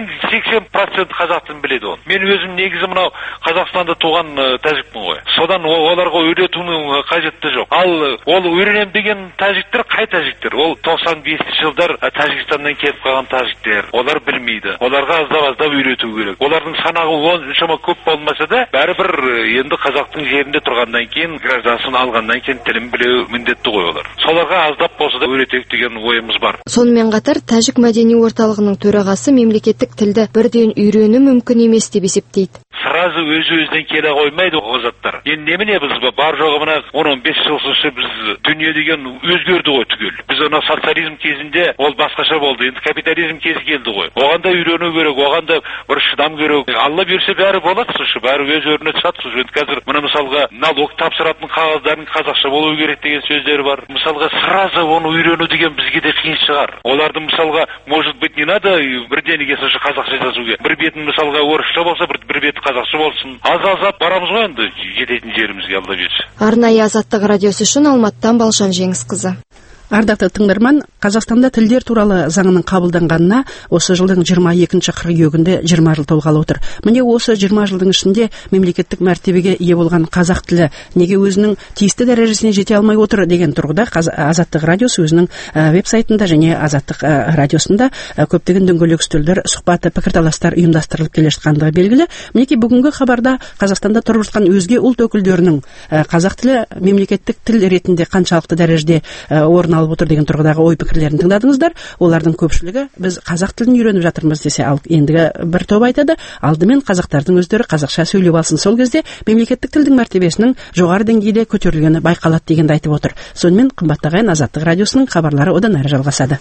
80% қазақ тілін біледі оны. Мен өзім негізі мынау Қазақстанда туған тәжікпін ғой. Содан оларға үйретудің қажеті жоқ. Ал ол үйренем деген тәжіктер қай тәжіктер? Ол 95 жылдар Тәжікстаннан келіп қалған тәжіктер. Олар білмейді. Оларға аздап үйрету керек. Олардың санағы оншама көп болмаса да, бәрібір енді қазақтың жерінде тұрғаннан кейін, граждансын алғаннан кейін тілін білеу міндетті ғой олар. Соларға аздап болса да үйретейік деген ойымыз бар. Сонымен қатар тәжік мәдени орталығының төрағасы мемлекеттік тілді бірден үйрену мүмкін емес деп есептейді. Сразу өзі-өзінен келе қоймайды ол заттар. Енді немене біз бар жоғы мына 10-15 жыл біз дүние деген өзгерді ғой түгел. Біз ана социализм кезінде ол басқаша болды. Енді капитализм кезі келді ғой. Оған да үйрену керек, оған да бір шыдам керек. Алла берсе бәрі болады, сошы бәрі өз орнына түсады. Енді қазір мына мысалға налог тапсыратын қағаздардың қазақша болу керек деген сөздер бар. Мысалға сразу оны үйрену деген бізге де қиын шығар. Оларды мысалға может быть не надо бірденеге сошы қазақша жазуға. Бір бетін мысалға орысша болса, бір беті қазақша болсын. Аз-азат барамыз ғой енді жететін жерімізге Алла берсе. Арнайы Азаттық радиосы үшін Алматыдан Балшан Жеңісқызы. Ардақты тыңдарман, Қазақстанда тілдер туралы заңның қабылданғанына осы жылдың 22 қыркүйегінде 20 жыл толғалы отыр. Міне осы 20 жылдың ішінде мемлекеттік мәртебеге ие болған қазақ тілі неге өзінің тиісті дәрежесіне жете алмай отыр деген тұрғыда Азаттық радиосы өзінің веб-сайтында және Азаттық радиосында көптеген дөңгелек үстелдер, сұхбаты, пікірталастар ұйымдастырылып келе жатқандығы белгілі. Мінекей бүгінгі хабарда Қазақстанда тұрып жатқан өзге ұлт өкілдерінің қазақ тілі мемлекеттік тіл ретінде қаншалықты дәрежеде орын алып отыр деген тұрғыдағы ой пікірлерін тыңдадыңыздар. Олардың көпшілігі біз қазақ тілін үйреніп жатырмыз десе, ал ендігі бір топ айтады, алдымен қазақтардың өздері қазақша сөйлеп алсын. Сол кезде мемлекеттік тілдің мәртебесінің жоғары деңгейде көтерілгені байқалады дегенді айтып отыр. Сонымен қымбатты ағайын, Азаттық радиосының хабарлары одан әрі жалғасады.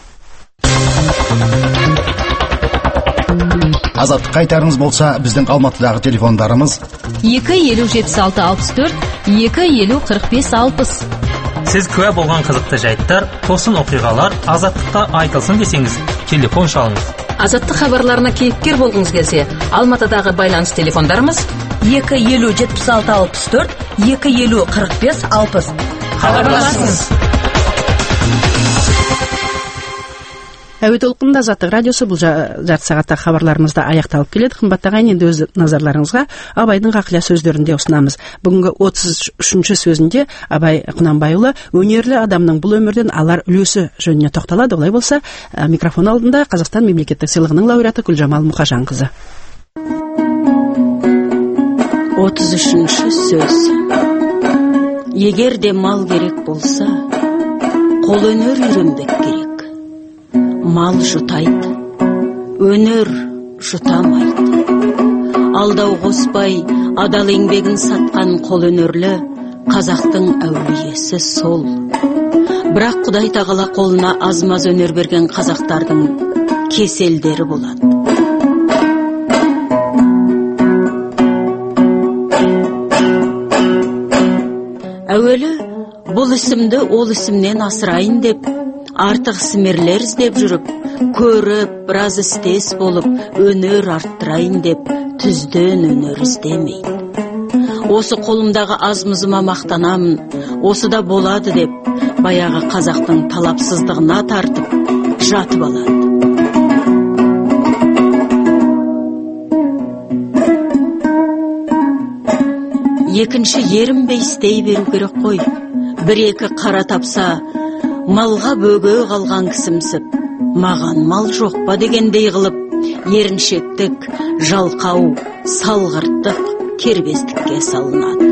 Азаттық қайтарыңыз болса, біздің Алматыдағы телефондарымыз 2507664 2504560. Сіз куә болған қызықты жайттар, тосын оқиғалар Азаттықта айтылсын десеңіз, телефон шалыңыз. Азаттық хабарларына кейіпкер болғыңыз келсе, Алматыдағы байланыс телефондарымыз 2507664 2504560. Хабарласыңыз. Әуе толқынында Азаттық радиосы бұл жарты сағатта хабарларымызда аяқталып келеді. Қымбатты ағайын, енді өз назарларыңызға Абайдың ғақлия сөздерінде ұсынамыз. Бүгінгі 33-ші сөзінде Абай Құнанбайұлы өнерлі адамның бұл өмірден алар үлесі жөніне тоқталады. Олай болса, микрофон алдында Қазақстан мемлекеттік сыйлығының лауреаты Гүлжамал Мұқажанқызы. 33-ші сөз. Егер де мал керек болса, қолөнер үйренбек керек. Мал жұтайды, өнер жұтамайды. Алдау қоспай, адал еңбегін сатқан қолөнерлі қазақтың әулиесі сол. Бірақ Құдай тағала қолына аз-маз өнер берген қазақтардың кеселдері болады. Әуелі бұл ісімді ол ісімнен асырайын деп, артық сімерлер іздеп жүріп, көріп, біраз істес болып, өнер арттырайын деп, түзден өнер іздемейді. Осы қолымдағы аз-мұзыма мақтанамын, осы да болады деп, баяғы қазақтың талапсыздығына тартып, жатып алады. Екінші ерінбей істей беру керек қой. Бір-екі қара тапса, малға бөге қалған кісімсіп, маған мал жоқ па дегендей қылып, еріншектік, жалқау, салғырттық, кербестікке салынады.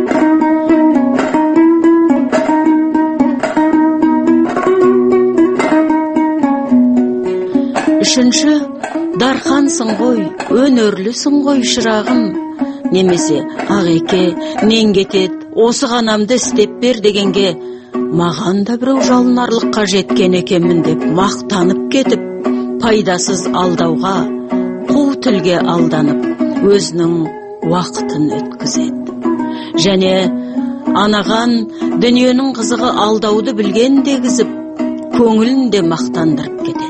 Үшінші, дархансың ғой, өнерлісің ғой шырағым, немесе ағеке, мен кетет, осы ғанамды істеп бер дегенге, маған да біреу жалынарлыққа жеткен екенмін деп мақтанып кетіп, пайдасыз алдауға, қу тілге алданып, өзінің уақытын өткізеді. Және анаған дүниенің қызығы алдауды білген дегізіп, көңілін де мақтандырып кетеді.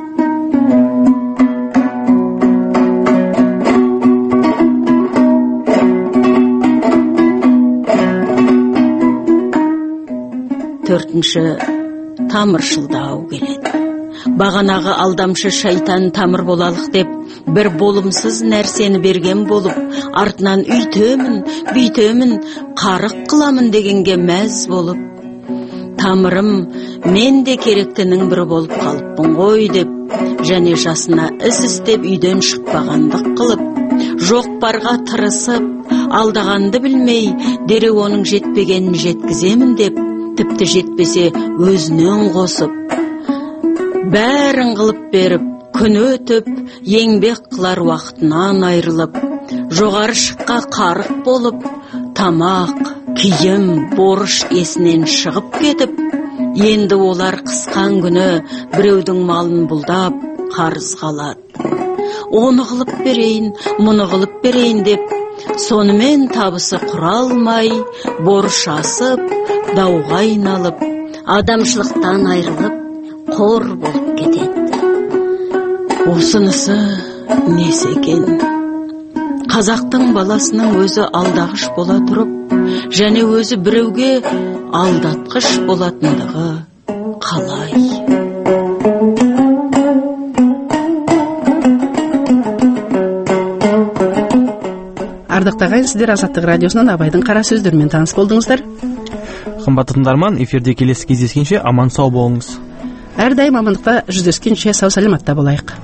Төртінші, тамыршылдау келеді. Бағанағы алдамшы шайтан тамыр болалық деп, бір болымсыз нәрсені берген болып, артынан үйтемін, бүйтемін, қарық қыламын дегенге мәз болып, тамырым, мен де керектінің бірі болып қалыппын ғой деп, және жасына іс істеп үйден шықпағандық қылып, жоқ барға тырысып, алдағанды білмей, дереу оның жетпегенін жеткіземін деп, тіпті жетпесе өзінен қосып, бәрін қылып беріп, күн өтіп, еңбек қылар уақытынан айрылып, жоғары шыққа қарық болып, тамақ, киім, борыш есінен шығып кетіп, енді олар қысқан күні біреудің малын бұлдап, қарыз қалады. Оны қылып берейін, мұны қылып берейін деп, сонымен табысы құра алмай, борыш асып, дауға айналып, адамшылықтан айрылып, қор болып кетеді. Осынысы несі екен? Қазақтың баласының өзі алдағыш бола тұрып, және өзі біреуге алдатқыш болатындығы қалай? Ардақты ағайын, сіздер Азаттық радиосынан Абайдың қара сөздерімен таныс болдыңыздар. Қымбатты тыңдарман, эфирде келесі кездескенше аман сау болыңыз. Әрдайым амандықта жүздескенше сау саламатта болайық.